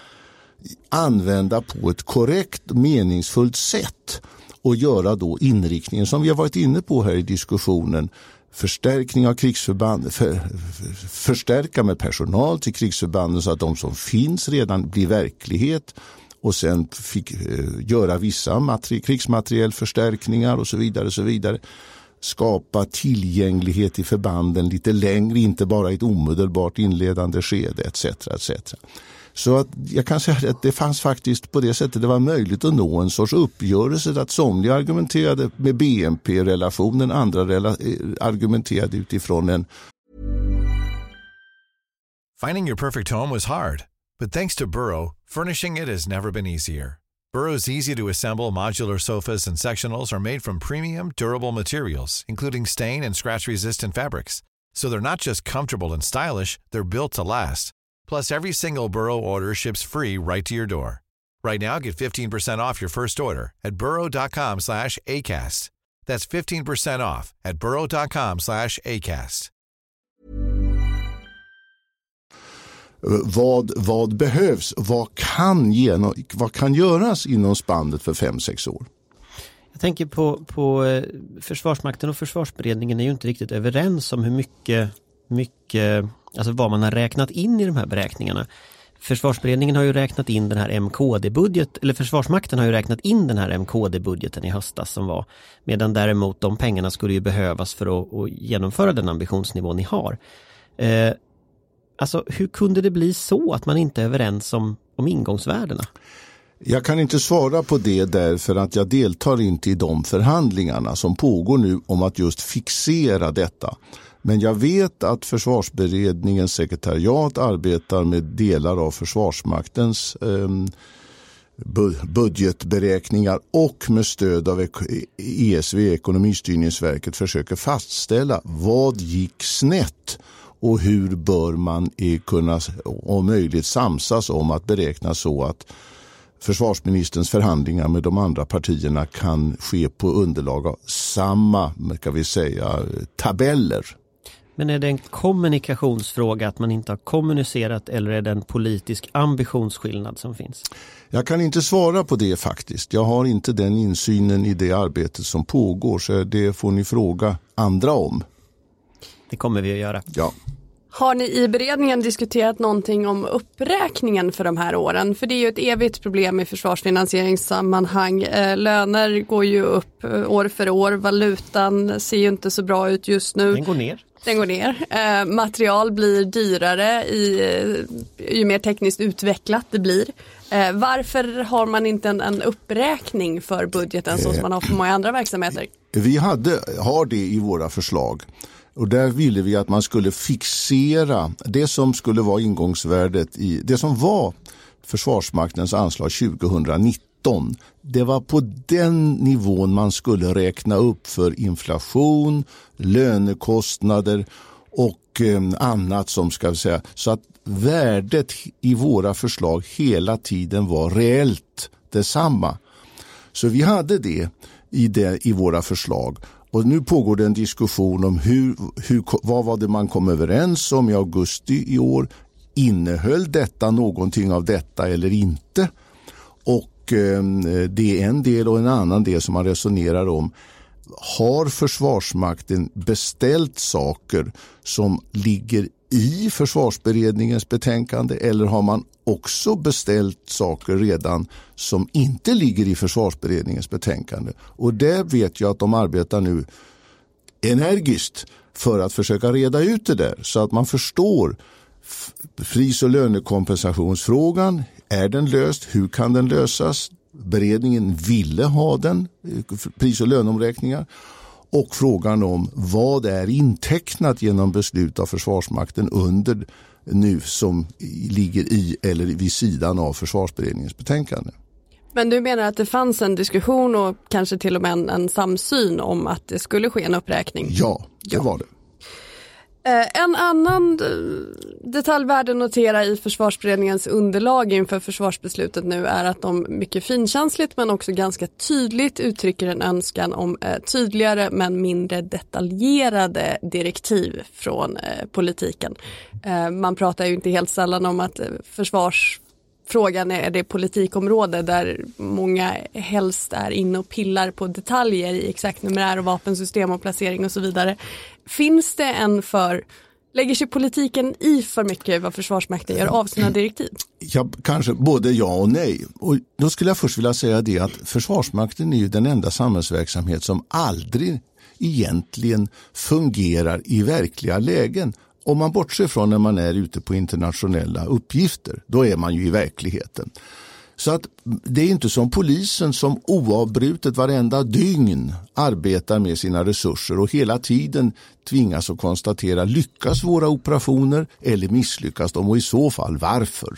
använda på ett korrekt, meningsfullt sätt och göra då inriktningen som vi har varit inne på här i diskussionen. Förstärkning av krigsförband, för, för, förstärka med personal till krigsförbanden så att de som finns redan blir verklighet och sen fick eh, göra vissa materi- krigsmaterielförstärkningar och så vidare och så vidare. Skapa tillgänglighet i förbanden lite längre, inte bara i ett omedelbart inledande skede et cetera et cetera. Så att jag kan säga att det fanns faktiskt på det sättet det var möjligt att nå en sorts uppgörelse att somliga argumenterade med B N P-relationen, andra rela- argumenterade utifrån en. Finding your perfect home was hard, but thanks to Burrow, furnishing it has never been easier. Burrow's easy-to-assemble modular sofas and sectionals are made from premium, durable materials, including stain and scratch-resistant fabrics. So they're not just comfortable and stylish, they're built to last. Plus, every single Burrow order ships free right to your door. Right now, get fifteen percent off your first order at burrow.com slash ACAST. That's fifteen percent off at burrow.com slash ACAST. Vad, vad behövs? Vad kan, genom, vad kan göras inom spannet för fem sex år? Jag tänker på, på Försvarsmakten och Försvarsberedningen är ju inte riktigt överens om hur mycket, mycket, alltså vad man har räknat in i de här beräkningarna. Försvarsberedningen har ju räknat in den här M K D-budget, eller Försvarsmakten har ju räknat in den här M K D-budgeten i höstas som var, medan däremot de pengarna skulle ju behövas för att, att genomföra den ambitionsnivå ni har. Eh, alltså hur kunde det bli så att man inte är överens om, om ingångsvärdena? Jag kan inte svara på det därför att jag deltar inte i de förhandlingarna som pågår nu om att just fixera detta. Men jag vet att Försvarsberedningens sekretariat arbetar med delar av Försvarsmaktens eh, budgetberäkningar och med stöd av E S V, Ekonomistyrningsverket, försöker fastställa vad gick snett och hur bör man kunna om möjligt samsas om att beräkna så att försvarsministerns förhandlingar med de andra partierna kan ske på underlag av samma, kan vi säga, tabeller. Men är det en kommunikationsfråga att man inte har kommunicerat eller är det en politisk ambitionsskillnad som finns? Jag kan inte svara på det faktiskt. Jag har inte den insynen i det arbetet som pågår så det får ni fråga andra om. Det kommer vi att göra. Ja. Har ni i beredningen diskuterat någonting om uppräkningen för de här åren? För det är ju ett evigt problem i försvarsfinansieringssammanhang. Eh, löner går ju upp eh, år för år. Valutan ser ju inte så bra ut just nu. Den går ner. Den går ner. Eh, material blir dyrare i, eh, ju mer tekniskt utvecklat det blir. Eh, varför har man inte en, en uppräkning för budgeten så som man har för många andra verksamheter? Vi hade, har det i våra förslag. Och där ville vi att man skulle fixera det som skulle vara ingångsvärdet i det som var Försvarsmaktens anslag tjugonitton. Det var på den nivån man skulle räkna upp för inflation, lönekostnader och eh, annat som ska vi säga. Så att värdet i våra förslag hela tiden var reellt detsamma. Så vi hade det i, det, i våra förslag. Och nu pågår det en diskussion om hur, hur, vad var det man kom överens om i augusti i år. Innehöll detta någonting av detta eller inte? Och eh, det är en del, och en annan del som man resonerar om. Har Försvarsmakten beställt saker som ligger i Försvarsberedningens betänkande, eller har man också beställt saker redan som inte ligger i Försvarsberedningens betänkande? Och där vet jag att de arbetar nu energiskt för att försöka reda ut det där, så att man förstår pris- och lönekompensationsfrågan. Är den löst? Hur kan den lösas? Beredningen ville ha den, pris- och löneomräkningar. Och frågan om vad är intecknat genom beslut av Försvarsmakten under nu som ligger i eller vid sidan av Försvarsberedningens betänkande. Men du menar att det fanns en diskussion och kanske till och med en, en samsyn om att det skulle ske en uppräkning? Ja, det ja. var det. En annan detalj värd att notera i Försvarsberedningens underlag inför försvarsbeslutet nu är att de mycket finkänsligt men också ganska tydligt uttrycker en önskan om tydligare men mindre detaljerade direktiv från politiken. Man pratar ju inte helt sällan om att försvarsfrågan är det politikområde där många helst är inne och pillar på detaljer i exakt numerär och vapensystem och placering och så vidare. Finns det en för, lägger sig politiken i för mycket vad Försvarsmakten gör av sina direktiv? Ja, kanske både ja och nej. Och då skulle jag först vilja säga det att Försvarsmakten är ju den enda samhällsverksamhet som aldrig egentligen fungerar i verkliga lägen. Om man bortser från när man är ute på internationella uppgifter, då är man ju i verkligheten. Så att det är inte som polisen som oavbrutet varenda dygn arbetar med sina resurser och hela tiden tvingas att konstatera, lyckas våra operationer eller misslyckas de, och i så fall varför?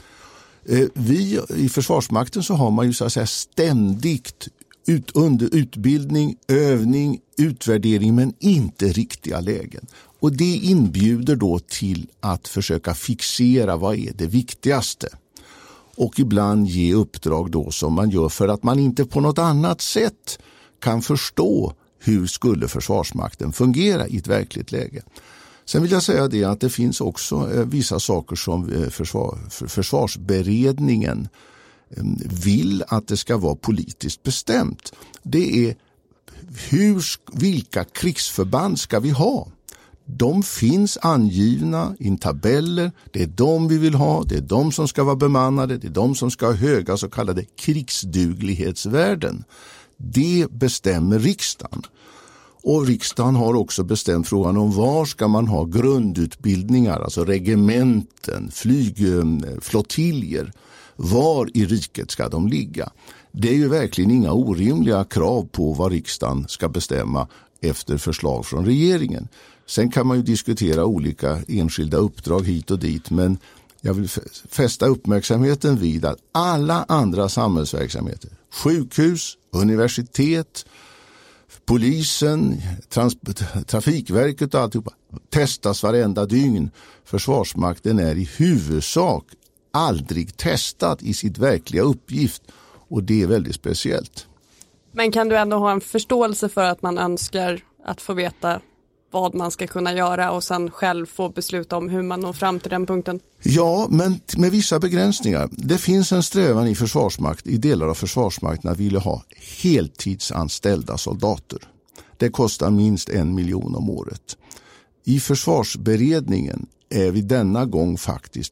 Vi i Försvarsmakten så har man ju så att säga ständigt ut, under utbildning, övning, utvärdering, men inte riktiga lägen. Och det inbjuder då till att försöka fixera vad är det viktigaste. Och ibland ge uppdrag då som man gör för att man inte på något annat sätt kan förstå hur skulle Försvarsmakten fungera i ett verkligt läge. Sen vill jag säga det att det finns också eh, vissa saker som eh, försvar, för, försvarsberedningen eh, vill att det ska vara politiskt bestämt. Det är hur, vilka krigsförband ska vi ha? De finns angivna i tabeller, det är de vi vill ha, det är de som ska vara bemannade, det är de som ska ha höga så kallade krigsduglighetsvärden. Det bestämmer riksdagen. Och riksdagen har också bestämt frågan om var ska man ha grundutbildningar, alltså regementen, flygflottiljer. Var i riket ska de ligga? Det är ju verkligen inga orimliga krav på vad riksdagen ska bestämma efter förslag från regeringen. Sen kan man ju diskutera olika enskilda uppdrag hit och dit, men jag vill fästa uppmärksamheten vid att alla andra samhällsverksamheter, sjukhus, universitet, polisen, trans- trafikverket och alltihopa, testas varenda dygn. Försvarsmakten är i huvudsak aldrig testat i sitt verkliga uppgift, och det är väldigt speciellt. Men kan du ändå ha en förståelse för att man önskar att få veta vad man ska kunna göra och sen själv få besluta om hur man når fram till den punkten? Ja, men med vissa begränsningar. Det finns en strävan i försvarsmakt, i delar av försvarsmakten, att vilja ha heltidsanställda soldater. Det kostar minst en miljon om året. I försvarsberedningen är vi denna gång faktiskt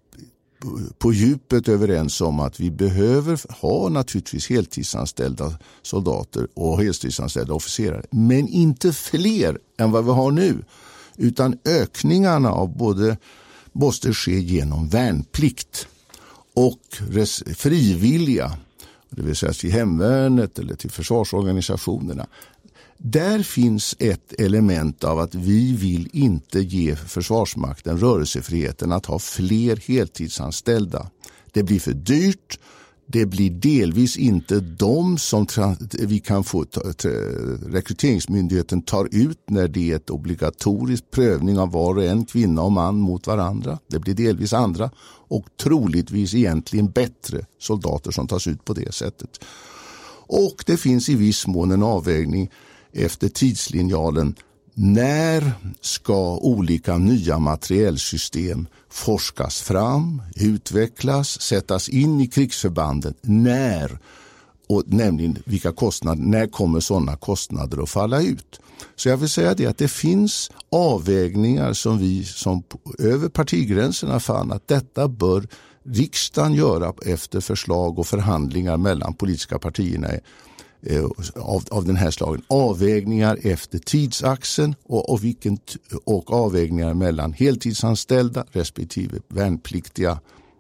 på djupet överens om att vi behöver ha naturligtvis heltidsanställda soldater och heltidsanställda officerare, men inte fler än vad vi har nu, utan ökningarna av både måste ske genom värnplikt och res- frivilliga, det vill säga till hemvärnet eller till försvarsorganisationerna. Där finns ett element av att vi vill inte ge Försvarsmakten rörelsefriheten att ha fler heltidsanställda. Det blir för dyrt. Det blir delvis inte de som tra- vi kan få ta- t- rekryteringsmyndigheten tar ut när det är ett obligatorisk prövning av var och en, kvinna och man mot varandra. Det blir delvis andra och troligtvis egentligen bättre soldater som tas ut på det sättet. Och det finns i viss mån en avvägning efter tidslinjalen. När ska olika nya materiellsystem forskas fram, utvecklas, sättas in i krigsförbanden? När? Och nämligen vilka kostnader, när kommer sådana kostnader att falla ut? Så jag vill säga det att det finns avvägningar som vi som över partigränserna fann att detta bör riksdagen göra efter förslag och förhandlingar mellan politiska partierna av, av den här slagen. Avvägningar efter tidsaxeln och, och, vilken, och avvägningar mellan heltidsanställda respektive värnpliktiga.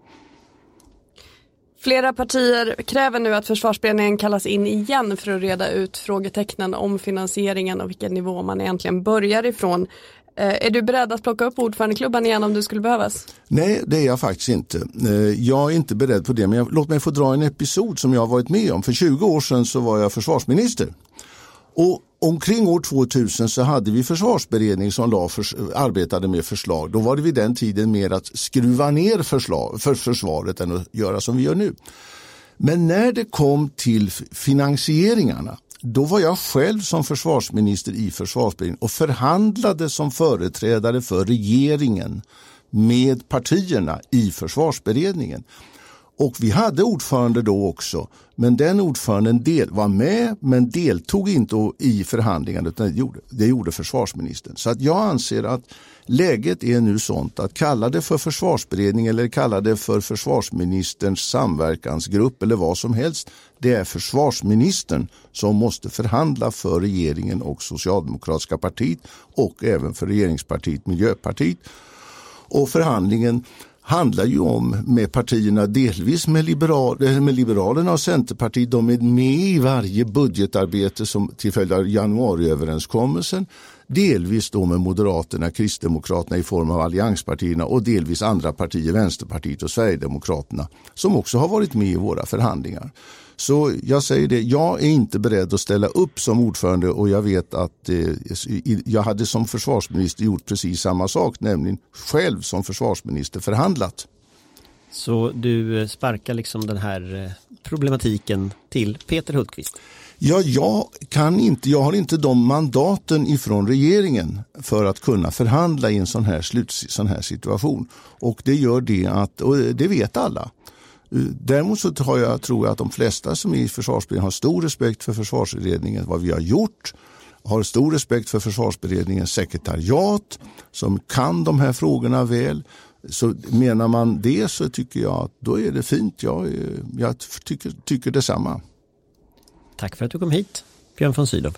Flera partier kräver nu att försvarsberedningen kallas in igen för att reda ut frågetecknen om finansieringen och vilken nivå man egentligen börjar ifrån. Är du beredd att plocka upp ordförandeklubban igen om du skulle behövas? Nej, det är jag faktiskt inte. Jag är inte beredd på det, men jag, låt mig få dra en episod som jag har varit med om. För tjugo år sedan så var jag försvarsminister. Och omkring år tvåtusen så hade vi försvarsberedning som la för, arbetade med förslag. Då var det vid den tiden mer att skruva ner förslag, för försvaret än att göra som vi gör nu. Men när det kom till finansieringarna, då var jag själv som försvarsminister i försvarsberedningen och förhandlade som företrädare för regeringen med partierna i försvarsberedningen. Och vi hade ordförande då också, men den ordföranden del, var med men deltog inte i förhandlingarna utan det gjorde, det gjorde försvarsministern. Så att jag anser att läget är nu sånt att kalla det för försvarsberedning eller kalla det för försvarsministerns samverkansgrupp eller vad som helst. Det är försvarsministern som måste förhandla för regeringen och Socialdemokratiska partiet och även för regeringspartiet Miljöpartiet. Och förhandlingen handlar ju om med partierna, delvis med, liberal, med Liberalerna och Centerpartiet. De är med i varje budgetarbete som till följd av januariöverenskommelsen. Delvis då med Moderaterna, Kristdemokraterna i form av allianspartierna och delvis andra partier, Vänsterpartiet och Sverigedemokraterna som också har varit med i våra förhandlingar. Så jag säger det, jag är inte beredd att ställa upp som ordförande och jag vet att eh, jag hade som försvarsminister gjort precis samma sak, nämligen själv som försvarsminister förhandlat. Så du sparkar liksom den här problematiken till Peter Hultqvist? Ja, jag kan inte, jag har inte de mandaten ifrån regeringen för att kunna förhandla i en sån här, slut, sån här situation. Och det gör det att, och det vet alla. Däremot så har jag, tror jag att de flesta som är i försvarsberedningen har stor respekt för försvarsberedningen, vad vi har gjort, har stor respekt för försvarsberedningens sekretariat som kan de här frågorna väl. Så menar man det så tycker jag att då är det fint. Jag, jag tycker, tycker detsamma. Tack för att du kom hit, Björn von Sydow.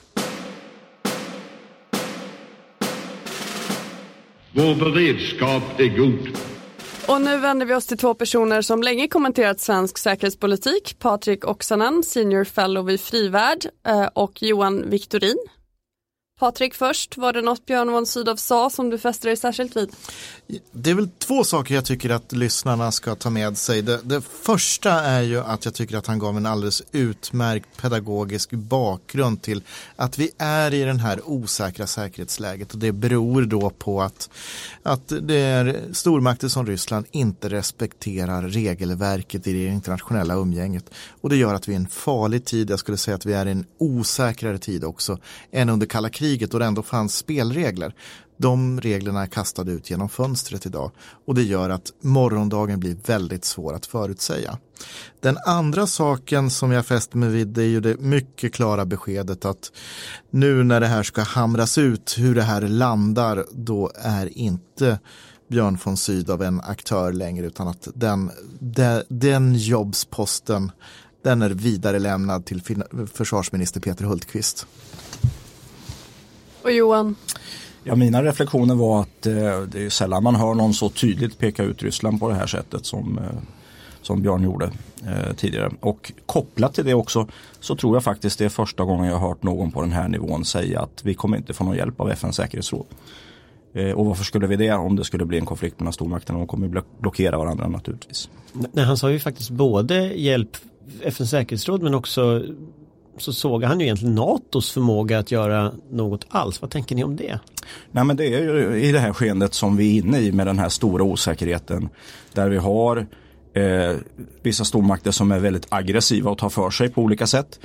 Vår beredskap är god. Och nu vänder vi oss till två personer som länge kommenterat svensk säkerhetspolitik. Patrik Oksanen, senior fellow vid Frivärd, och Johan Victorin. Patrik först, var det något Björn von Sydow sa som du fäster dig särskilt vid? Det är väl två saker jag tycker att lyssnarna ska ta med sig. Det, det första är ju att jag tycker att han gav en alldeles utmärkt pedagogisk bakgrund till att vi är i den här osäkra säkerhetsläget och det beror då på att, att det är stormakter som Ryssland inte respekterar regelverket i det internationella umgänget och det gör att vi är en farlig tid. Jag skulle säga att vi är i en osäkrare tid också än under kalla kriget och det ändå fanns spelregler. De reglerna är kastade ut genom fönstret idag och det gör att morgondagen blir väldigt svår att förutsäga. Den andra saken som jag fäster mig vid är ju det mycket klara beskedet att nu när det här ska hamras ut hur det här landar, då är inte Björn von Sydow en aktör längre utan att den, den, den jobbsposten den är vidare lämnad till försvarsminister Peter Hultqvist. Och Johan? Ja, mina reflektioner var att eh, det är sällan man hör någon så tydligt peka ut Ryssland på det här sättet som, eh, som Björn gjorde eh, tidigare. Och kopplat till det också så tror jag faktiskt det är första gången jag har hört någon på den här nivån säga att vi kommer inte få någon hjälp av F N:s säkerhetsråd. Eh, och varför skulle vi det om det skulle bli en konflikt mellan stormakterna? De kommer block- blockera varandra naturligtvis. Nej, han sa ju faktiskt både hjälp F N:s säkerhetsråd men också så såg han ju egentligen NATOs förmåga att göra något alls. Vad tänker ni om det? Nej, men det är ju i det här skenet som vi är inne i med den här stora osäkerheten där vi har eh, vissa stormakter som är väldigt aggressiva och tar för sig på olika sätt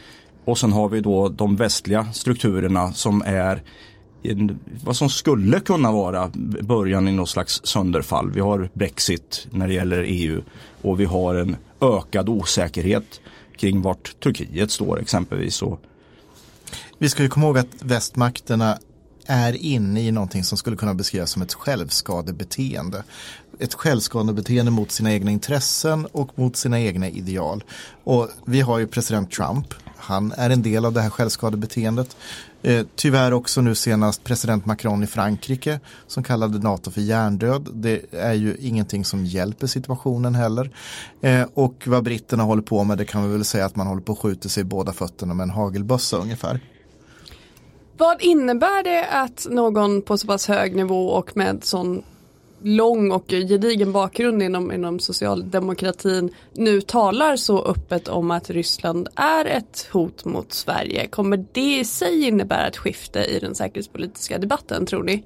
Och sen har vi då de västliga strukturerna som är en, vad som skulle kunna vara början i något slags sönderfall. Vi har Brexit när det gäller E U och vi har en ökad osäkerhet kring vart Turkiet står exempelvis. Och vi ska ju komma ihåg att västmakterna är inne i någonting som skulle kunna beskrivas som ett självskadebeteende. Ett självskadebeteende mot sina egna intressen och mot sina egna ideal. Och vi har ju president Trump. Han är en del av det här självskadebeteendet. Eh, tyvärr också nu senast president Macron i Frankrike som kallade NATO för hjärndöd. Det är ju ingenting som hjälper situationen heller. Eh, och vad britterna håller på med, det kan vi väl säga att man håller på att skjuta sig i båda fötterna med en hagelbössa ungefär. Vad innebär det att någon på så pass hög nivå och med sån lång och gedigen bakgrund inom, inom socialdemokratin nu talar så öppet om att Ryssland är ett hot mot Sverige? Kommer det i sig innebära ett skifte i den säkerhetspolitiska debatten, tror ni?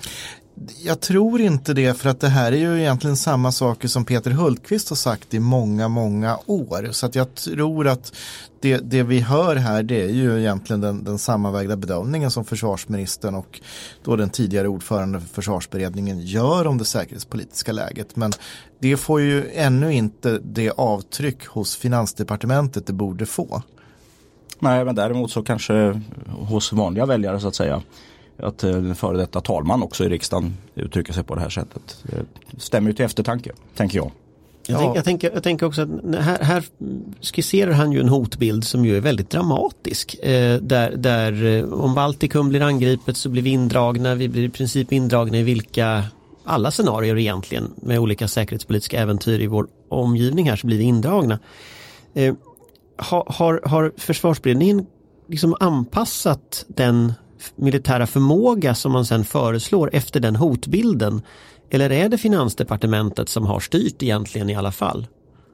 Jag tror inte det, för att det här är ju egentligen samma saker som Peter Hultqvist har sagt i många, många år. Så att jag tror att det, det vi hör här, det är ju egentligen den, den sammanvägda bedömningen som försvarsministern och då den tidigare ordförande för försvarsberedningen gör om det säkerhetspolitiska läget. Men det får ju ännu inte det avtryck hos Finansdepartementet det borde få. Nej, men däremot så kanske hos vanliga väljare så att säga. Att en före detta talman också i riksdagen uttrycker sig på det här sättet. Det stämmer ju till eftertanke, tänker jag. Jag, tänk, jag, tänker, jag tänker också att här, här skisserar han ju en hotbild som ju är väldigt dramatisk. Eh, där, där eh, om Baltikum blir angripet så blir vi indragna. Vi blir i princip indragna i vilka, alla scenarier egentligen med olika säkerhetspolitiska äventyr i vår omgivning här så blir vi indragna. Eh, har, har, har försvarsberedningen liksom anpassat den militära förmåga som man sedan föreslår efter den hotbilden? Eller är det Finansdepartementet som har styrt egentligen i alla fall?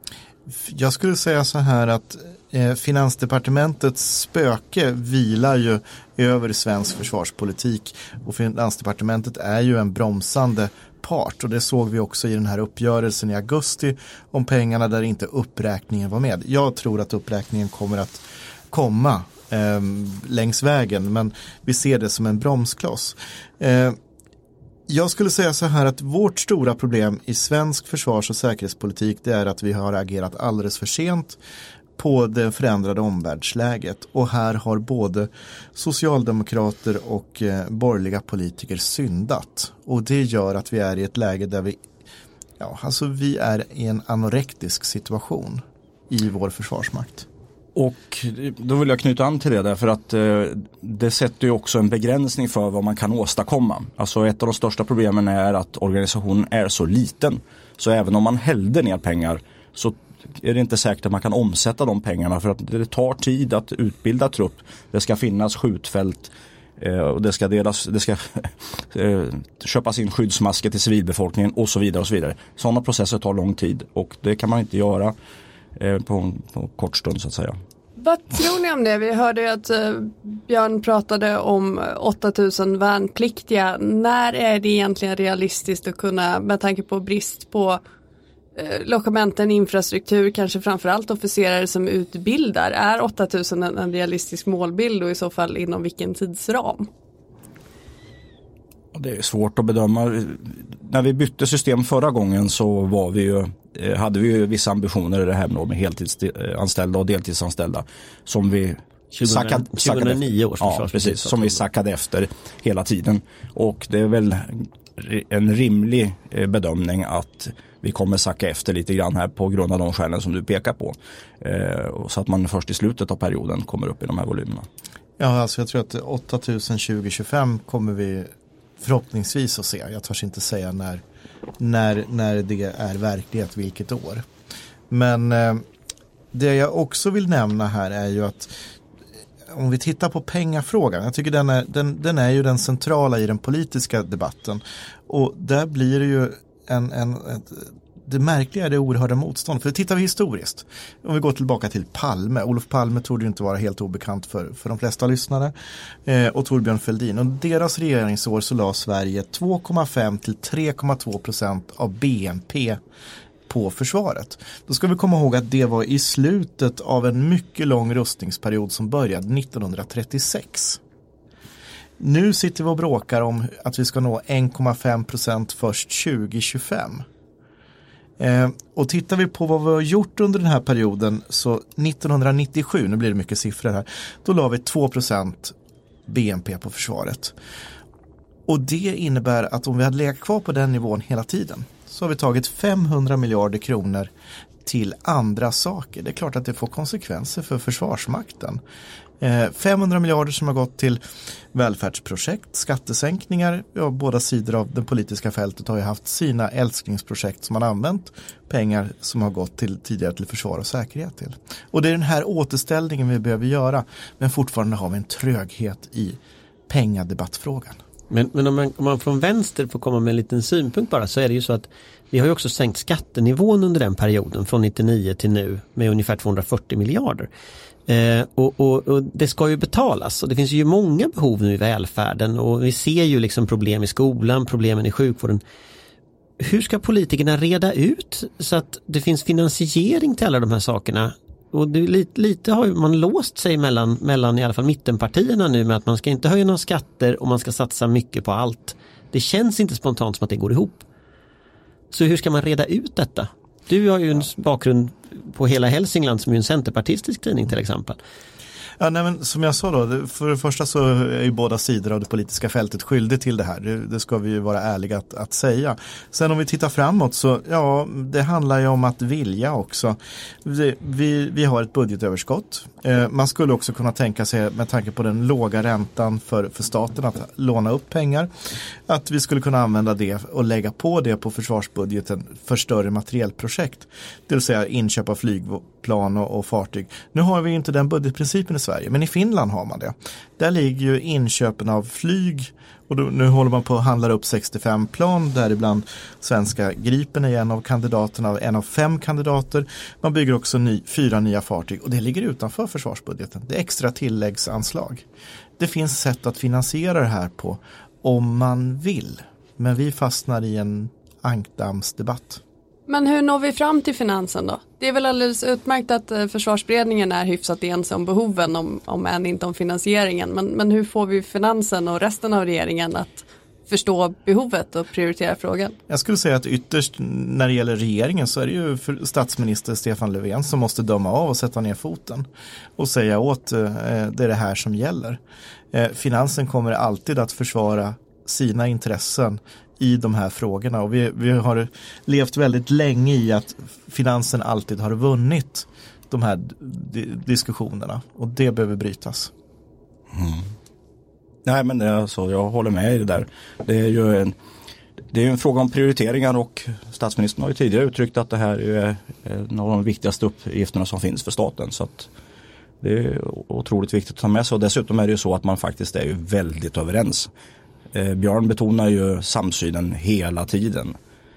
Jag skulle säga så här att eh, Finansdepartementets spöke vilar ju över svensk försvarspolitik, och Finansdepartementet är ju en bromsande part, och det såg vi också i den här uppgörelsen i augusti om pengarna där inte uppräkningen var med. Jag tror att uppräkningen kommer att komma eh, längs vägen, men vi ser det som en bromskloss. Eh, Jag skulle säga så här att vårt stora problem i svensk försvars- och säkerhetspolitik, det är att vi har agerat alldeles för sent på det förändrade omvärldsläget. Och här har både socialdemokrater och eh, borgerliga politiker syndat. Och det gör att vi är i ett läge där vi, ja, alltså vi är i en anorektisk situation i vår försvarsmakt. Och då vill jag knyta an till det, därför att eh, det sätter ju också en begränsning för vad man kan åstadkomma. Alltså ett av de största problemen är att organisationen är så liten. Så även om man hällde ner pengar så är det inte säkert att man kan omsätta de pengarna, för att det tar tid att utbilda trupp. Det ska finnas skjutfält eh, och det ska, delas, det ska eh, köpas in skyddsmasker till civilbefolkningen och så vidare och så vidare. Sådana processer tar lång tid, och det kan man inte göra På, på kort stund så att säga. Vad tror ni om det? Vi hörde ju att eh, Björn pratade om åtta tusen värnpliktiga. När är det egentligen realistiskt att kunna, med tanke på brist på eh, logementen, infrastruktur, kanske framförallt officerare som utbildar, är åtta tusen en, en realistisk målbild, och i så fall inom vilken tidsram? Det är svårt att bedöma. När vi bytte system förra gången så var vi ju, hade vi ju vissa ambitioner i det här med heltidsanställda och deltidsanställda som vi sackade, tjugohundranio års ja, precis, som vi sackade efter hela tiden. Och det är väl en rimlig bedömning att vi kommer sacka efter lite grann här på grund av de skälen som du pekar på. Så att man först i slutet av perioden kommer upp i de här volymerna. Ja, alltså jag tror att åtta tusen tjugo tjugofem kommer vi förhoppningsvis att se. Jag törs inte säga när, när, när det är verklighet, vilket år. Men eh, det jag också vill nämna här är ju att om vi tittar på pengafrågan, jag tycker den är, den, den är ju den centrala i den politiska debatten. Och där blir det ju en, en, ett, det märkliga är det oerhörda motstånd. För tittar vi historiskt, om vi går tillbaka till Palme. Olof Palme trodde ju inte vara helt obekant för, för de flesta lyssnare. Eh, och Torbjörn Fälldin. Och deras regeringsår så la Sverige två komma fem till tre komma två procent av B N P på försvaret. Då ska vi komma ihåg att det var i slutet av en mycket lång rustningsperiod som började nittonhundratrettiosex. Nu sitter vi och bråkar om att vi ska nå en komma fem procent först tjugo tjugofem. Eh, och tittar vi på vad vi har gjort under den här perioden, så nittonhundranittiosju, nu blir det mycket siffror här, då la vi två procent B N P på försvaret. Och det innebär att om vi hade legat kvar på den nivån hela tiden, så har vi tagit femhundra miljarder kronor till andra saker. Det är klart att det får konsekvenser för Försvarsmakten. Eh, femhundra miljarder som har gått till välfärdsprojekt, skattesänkningar. Ja, båda sidor av det politiska fältet har ju haft sina älsklingsprojekt som man använt pengar som har gått till tidigare till försvar och säkerhet till. Och det är den här återställningen vi behöver göra, men fortfarande har vi en tröghet i pengadebattfrågan. Men, men om, man, om man från vänster får komma med en liten synpunkt bara, så är det ju så att vi har ju också sänkt skattenivån under den perioden från nittionio till nu med ungefär tvåhundrafyrtio miljarder. Eh, och, och, och det ska ju betalas, och det finns ju många behov nu i välfärden, och vi ser ju liksom problem i skolan, problemen i sjukvården. Hur ska politikerna reda ut så att det finns finansiering till alla de här sakerna? Och det är lite, lite har man låst sig mellan, mellan i alla fall mittenpartierna nu med att man ska inte höja några skatter och man ska satsa mycket på allt. Det känns inte spontant som att det går ihop. Så hur ska man reda ut detta? Du har ju en bakgrund på Hela Hälsingland som är en centerpartistisk tidning till exempel. Ja, nej, men som jag sa då, för det första så är ju båda sidor av det politiska fältet skyldiga till det här. Det, det ska vi ju vara ärliga att, att säga. Sen om vi tittar framåt, så ja, det handlar ju om att vilja också. Vi, vi, vi har ett budgetöverskott. Eh, man skulle också kunna tänka sig, med tanke på den låga räntan för, för staten, att låna upp pengar. Att vi skulle kunna använda det och lägga på det på försvarsbudgeten för större materiellprojekt. Det vill säga inköp av flygplan och, och fartyg. Nu har vi ju inte den budgetprincipen i Sverige, men i Finland har man det. Där ligger ju inköpen av flyg, och då, nu håller man på att handla upp sextiofem plan, där ibland svenska Gripen är en av kandidaterna, en av fem kandidater. Man bygger också ny, fyra nya fartyg, och det ligger utanför försvarsbudgeten. Det är extra tilläggsanslag. Det finns sätt att finansiera det här på om man vill, men vi fastnar i en ankdammsdebatt. Men hur når vi fram till finansen då? Det är väl alldeles utmärkt att försvarsberedningen är hyfsat ense om behoven, om, om än inte om finansieringen. Men, men hur får vi finansen och resten av regeringen att förstå behovet och prioritera frågan? Jag skulle säga att ytterst när det gäller regeringen så är det ju för statsminister Stefan Löfven som måste döma av och sätta ner foten och säga åt eh, det är det här som gäller. Eh, finansen kommer alltid att försvara sina intressen i de här frågorna, och vi, vi har levt väldigt länge i att finansen alltid har vunnit de här di- diskussionerna, och det behöver brytas. Mm. Nej, men det, alltså, jag håller med i det där. Det är ju en, det är en fråga om prioriteringar, och statsministern har ju tidigare uttryckt att det här är en av de viktigaste uppgifterna som finns för staten, så att det är otroligt viktigt att ta med sig. Och dessutom är det ju så att man faktiskt är ju väldigt överens. Eh, Björn betonar ju samsynen hela tiden.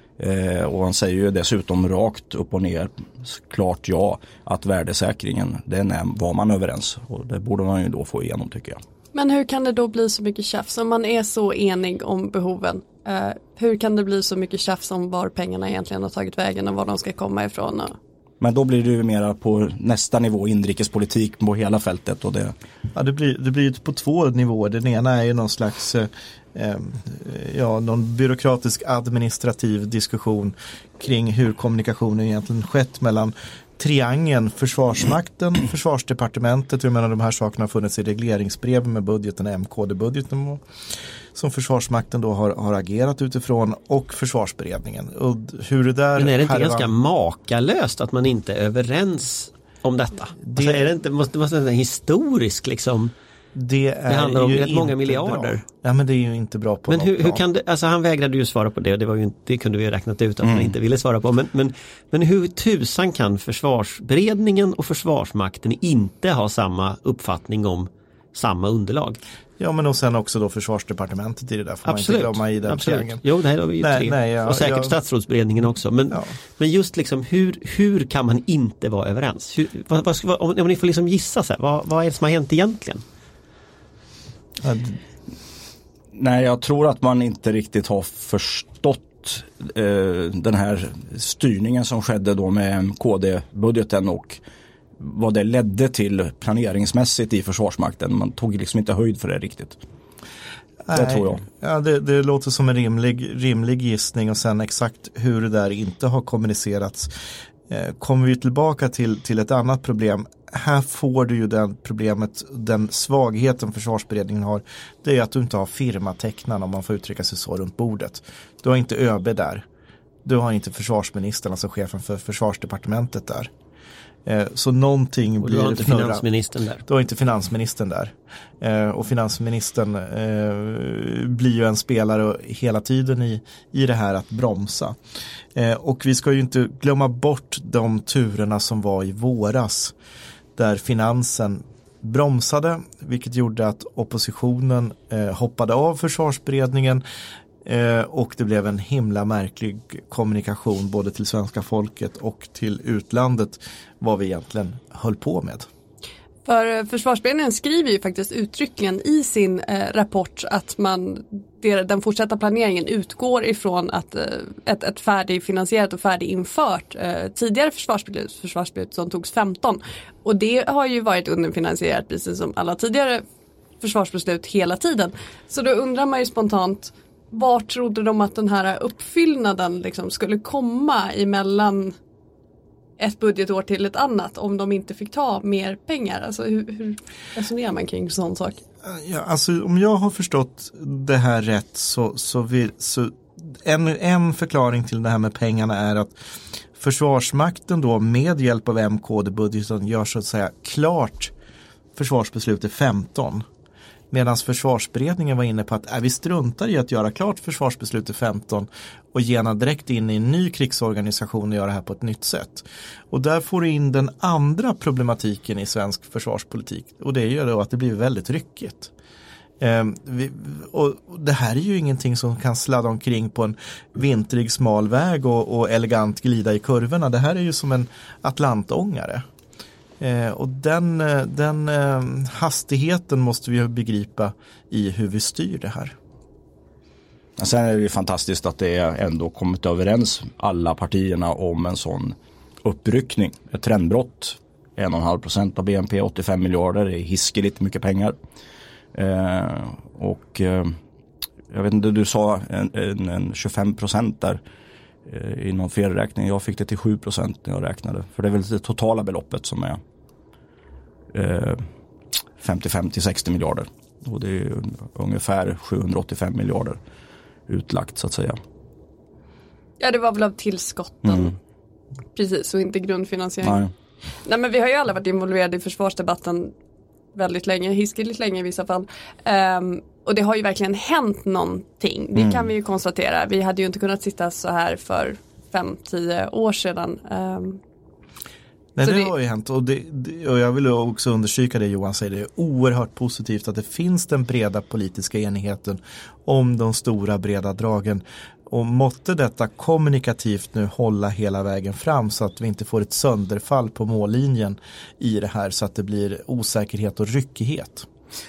Eh, och han säger ju dessutom rakt upp och ner, klart ja, att värdesäkringen, den är, var man överens. Och det borde man ju då få igenom, tycker jag. Men hur kan det då bli så mycket tjafs om man är så enig om behoven? Eh, hur kan det bli så mycket tjafs om var pengarna egentligen har tagit vägen och var de ska komma ifrån? Och... Men då blir det ju mera på nästa nivå, inrikespolitik på hela fältet. Och det... Ja, det blir, det blir på två nivåer. Den ena är ju någon slags eh, ja, någon byråkratisk administrativ diskussion kring hur kommunikationen egentligen skett mellan triangeln, Försvarsmakten, Försvarsdepartementet. Jag menar, de här sakerna har funnits i regleringsbrev med budgeten, M K D-budgeten som Försvarsmakten då har, har agerat utifrån, och Försvarsberedningen. Och hur det där, men är det inte härvan... ganska makalöst att man inte är överens om detta? Det, alltså är det inte, måste, måste det vara historiskt liksom? Det, är det handlar om ju rätt många inte miljarder. Bra. Ja, men det är ju inte bra på men något hur, plan. hur kan det, alltså han vägrade ju svara på det, och det, var ju, det kunde vi ju räknat ut att mm. han inte ville svara på. Men, men, men hur tusan kan Försvarsberedningen och Försvarsmakten inte ha samma uppfattning om samma underlag? Ja, men och sen också då Försvarsdepartementet i det där. Får absolut, man inte glömma i den absolut. Jo, det här har vi ju nej, tre. Nej, ja, och säkert ja. Statsrådsberedningen också. Men, ja. men just liksom, hur, hur kan man inte vara överens? Hur, vad, vad, vad, om, om ni får liksom gissa så här, vad, vad är det som har hänt egentligen? Nej, jag tror att man inte riktigt har förstått emot eh, den här styrningen som skedde då med M K D-budgeten och vad det ledde till planeringsmässigt i Försvarsmakten. Man tog liksom inte höjd för det riktigt. Det Nej, tror jag. Ja, det, det låter som en rimlig, rimlig gissning och sen exakt hur det där inte har kommunicerats. Eh, kommer vi tillbaka till, till ett annat problem. Här får du ju den problemet, den svagheten Försvarsberedningen har. Det är att du inte har firmatecknarna, om man får uttrycka sig så, runt bordet. Du har inte ÖB där. Du har inte försvarsministern, alltså chefen för försvarsdepartementet där. Eh, så någonting och blir du har inte fnurra. finansministern där. Du har inte finansministern där. Eh, och finansministern eh, blir ju en spelare hela tiden i, i det här att bromsa. Eh, och vi ska ju inte glömma bort de turerna som var i våras. Där finansen bromsade, vilket gjorde att oppositionen eh, hoppade av försvarsberedningen. Eh, och det blev en himla märklig kommunikation både till svenska folket och till utlandet vad vi egentligen höll på med. För Försvarsberedningen skriver ju faktiskt uttryckligen i sin eh, rapport att man, den fortsatta planeringen utgår ifrån att eh, ett, ett färdigfinansierat och färdiginfört eh, tidigare försvarsbeslut, försvarsbeslut som togs femton. Och det har ju varit underfinansierat precis som alla tidigare försvarsbeslut hela tiden. Så då undrar man ju spontant, var trodde de att den här uppfyllnaden liksom skulle komma emellan ett budgetår till ett annat om de inte fick ta mer pengar? Alltså hur, hur resonerar man kring sån sak? Ja, alltså om jag har förstått det här rätt så, så, vi, så en, en förklaring till det här med pengarna är att Försvarsmakten då med hjälp av M K D-budgeten gör så att säga klart försvarsbeslutet femton. Medan försvarsberedningen var inne på att äh, vi struntar i att göra klart försvarsbeslutet femton och gena direkt in i en ny krigsorganisation och göra det här på ett nytt sätt. Och där får du in den andra problematiken i svensk försvarspolitik. Och det gör då att det blir väldigt ryckigt. Eh, vi, och det här är ju ingenting som kan sladda omkring på en vintrig smal väg och, och elegant glida i kurvorna. Det här är ju som en atlantångare. Eh, och den, den eh, hastigheten måste vi begripa i hur vi styr det här. Sen är det ju fantastiskt att det är ändå kommit överens alla partierna om en sån uppryckning. Ett trendbrott, en komma fem procent av B N P, åttiofem miljarder, är hiskeligt mycket pengar. Eh, och eh, jag vet inte, du sa en, en, en tjugofem procent där eh, i någon felräkning. Jag fick det till sju procent när jag räknade. För det är väl det totala beloppet som är eh, femtiofem till sextio miljarder. Och det är ungefär sjuhundraåttiofem miljarder utlagt så att säga. Ja, det var väl av tillskotten. Mm. Precis, och inte grundfinansiering. Nej. Nej, men vi har ju alla varit involverade i försvarsdebatten väldigt länge, hiskeligt länge i vissa fall. Um, och det har ju verkligen hänt någonting. Det mm. kan vi ju konstatera. Vi hade ju inte kunnat sitta så här för fem, tio år sedan. Um, Nej, det, det har ju hänt och, det, det, och jag vill också understryka det Johan säger. Det är oerhört positivt att det finns den breda politiska enigheten om de stora breda dragen. Och måtte detta kommunikativt nu hålla hela vägen fram så att vi inte får ett sönderfall på mållinjen i det här så att det blir osäkerhet och ryckighet.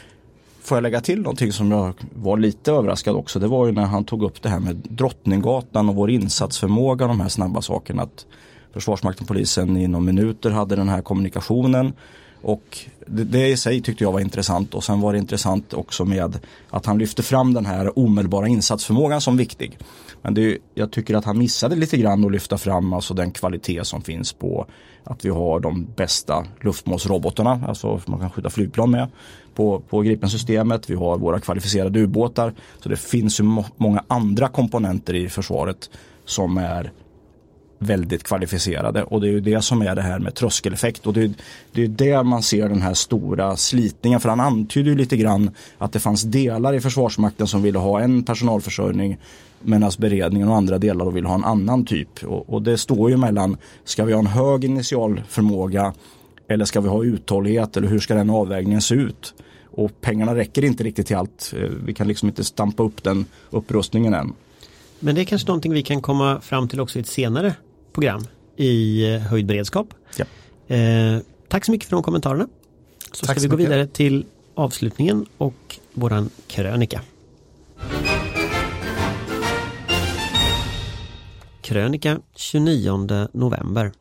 Får jag lägga till någonting som jag var lite överraskad också. Det var ju när han tog upp det här med Drottninggatan och vår insatsförmåga, de här snabba sakerna. Att Försvarsmakten, polisen inom minuter hade den här kommunikationen. Och det, det i sig tyckte jag var intressant. Och sen var det intressant också med att han lyfte fram den här omedelbara insatsförmågan som viktig. Men det, jag tycker att han missade lite grann att lyfta fram alltså den kvalitet som finns på att vi har de bästa luftmålsrobotarna. Alltså man kan skjuta flygplan med på, på Gripen-systemet. Vi har våra kvalificerade ubåtar. Så det finns ju må, många andra komponenter i försvaret som är väldigt kvalificerade, och det är ju det som är det här med tröskeleffekt, och det är, det är där man ser den här stora slitningen, för han antyder ju lite grann att det fanns delar i Försvarsmakten som ville ha en personalförsörjning medan beredningen och andra delar vill ha en annan typ, och, och det står ju mellan, ska vi ha en hög initialförmåga eller ska vi ha uthållighet, eller hur ska den avvägningen se ut? Och pengarna räcker inte riktigt till allt, vi kan liksom inte stampa upp den upprustningen än. Men det är kanske någonting vi kan komma fram till också i ett senare program i eh, höjd beredskap. Ja. Eh, tack så mycket för de kommentarerna. Så tack ska vi gå mycket. vidare till avslutningen och våran krönika. krönika tjugonionde november.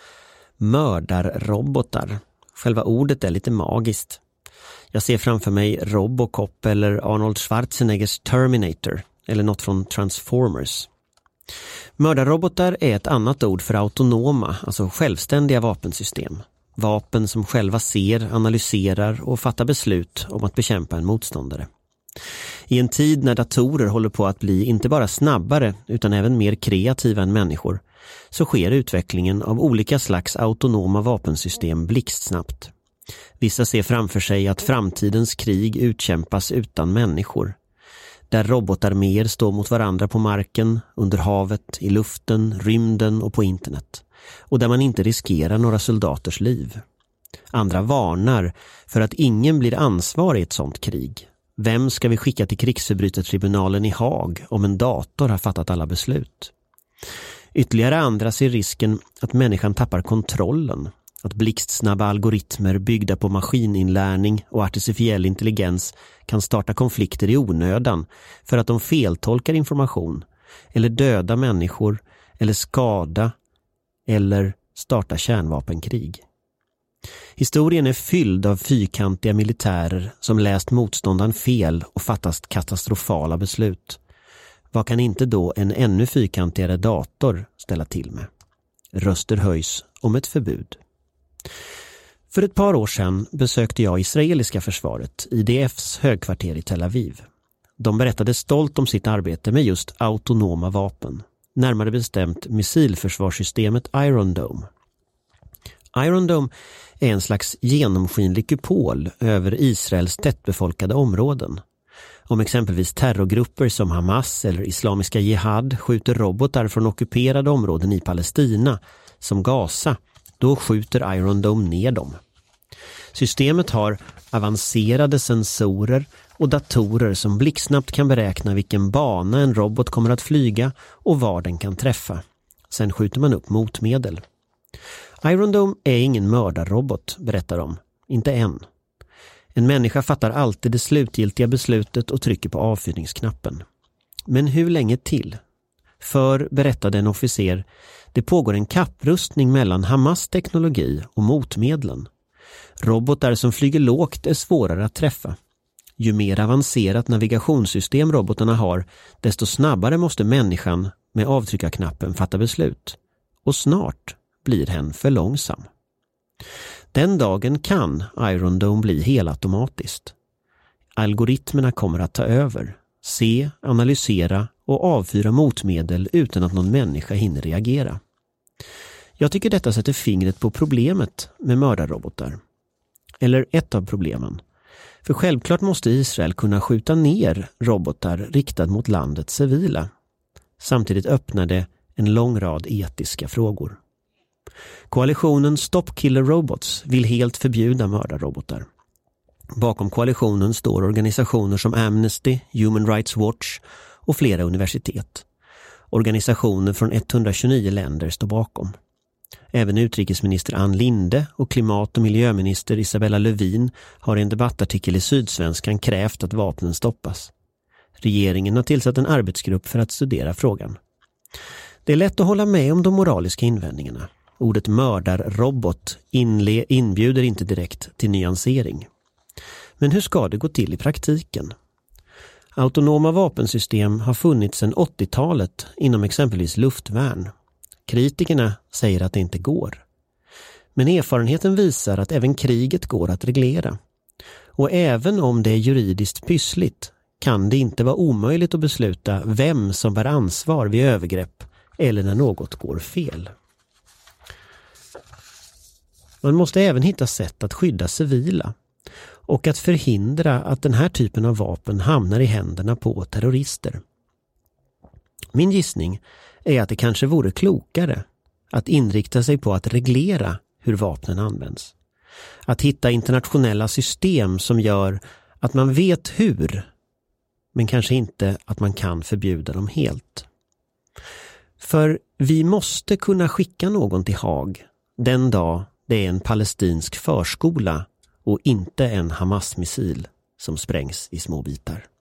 Mördarrobotar. Själva ordet är lite magiskt. Jag ser framför mig Robocop eller Arnold Schwarzeneggers Terminator eller något från Transformers. Mördarrobotar är ett annat ord för autonoma, alltså självständiga vapensystem. Vapen som själva ser, analyserar och fattar beslut om att bekämpa en motståndare. I en tid när datorer håller på att bli inte bara snabbare utan även mer kreativa än människor så sker utvecklingen av olika slags autonoma vapensystem blixtsnabbt. Vissa ser framför sig att framtidens krig utkämpas utan människor. Där robotarméer står mot varandra på marken, under havet, i luften, rymden och på internet. Och där man inte riskerar några soldaters liv. Andra varnar för att ingen blir ansvarig i ett sådant krig. Vem ska vi skicka till krigsförbrytartribunalen i Haag om en dator har fattat alla beslut? Ytterligare andra ser risken att människan tappar kontrollen. Att blixtsnabba algoritmer byggda på maskininlärning och artificiell intelligens kan starta konflikter i onödan för att de feltolkar information eller döda människor eller skada eller starta kärnvapenkrig. Historien är fylld av fyrkantiga militärer som läst motståndaren fel och fattat katastrofala beslut. Vad kan inte då en ännu fyrkantigare dator ställa till med? Röster höjs om ett förbud. För ett par år sedan besökte jag israeliska försvaret, I D F:s högkvarter i Tel Aviv. De berättade stolt om sitt arbete med just autonoma vapen, närmare bestämt missilförsvarssystemet Iron Dome. Iron Dome är en slags genomskinlig kupol över Israels tättbefolkade områden. Om exempelvis terrorgrupper som Hamas eller Islamiska Jihad skjuter robotar från ockuperade områden i Palestina, som Gaza, då skjuter Iron Dome ner dem. Systemet har avancerade sensorer och datorer som blixtsnabbt kan beräkna vilken bana en robot kommer att flyga och var den kan träffa. Sen skjuter man upp motmedel. Iron Dome är ingen mördarrobot, berättar de. Inte än. En människa fattar alltid det slutgiltiga beslutet och trycker på avfyrningsknappen. Men hur länge till? För, berättade en officer, det pågår en kapprustning mellan Hamas teknologi och motmedlen. Robotar som flyger lågt är svårare att träffa. Ju mer avancerat navigationssystem robotarna har, desto snabbare måste människan med avtryckarknappen fatta beslut. Och snart blir hen för långsam. Den dagen kan Iron Dome bli helautomatiskt. Algoritmerna kommer att ta över, se, analysera och avfyra motmedel utan att någon människa hinner reagera. Jag tycker detta sätter fingret på problemet med mördarrobotar. Eller ett av problemen. För självklart måste Israel kunna skjuta ner robotar riktad mot landets civila. Samtidigt öppnar det en lång rad etiska frågor. Koalitionen Stop Killer Robots vill helt förbjuda mördarrobotar. Bakom koalitionen står organisationer som Amnesty, Human Rights Watch och flera universitet. Organisationer från etthundratjugonio länder står bakom. Även utrikesminister Ann Linde och klimat- och miljöminister Isabella Lövin har i en debattartikel i Sydsvenskan krävt att vapnen stoppas. Regeringen har tillsatt en arbetsgrupp för att studera frågan. Det är lätt att hålla med om de moraliska invändningarna. Ordet mördarrobot inle- inbjuder inte direkt till nyansering. Men hur ska det gå till i praktiken? Autonoma vapensystem har funnits sedan åttiotalet inom exempelvis luftvärn. Kritikerna säger att det inte går. Men erfarenheten visar att även kriget går att reglera. Och även om det är juridiskt pyssligt kan det inte vara omöjligt att besluta vem som bär ansvar vid övergrepp eller när något går fel. Man måste även hitta sätt att skydda civila och att förhindra att den här typen av vapen hamnar i händerna på terrorister. Min gissning är att det kanske vore klokare att inrikta sig på att reglera hur vapnen används. Att hitta internationella system som gör att man vet hur, men kanske inte att man kan förbjuda dem helt. För vi måste kunna skicka någon till Haag den dag det är en palestinsk förskola och inte en Hamas-missil som sprängs i små bitar.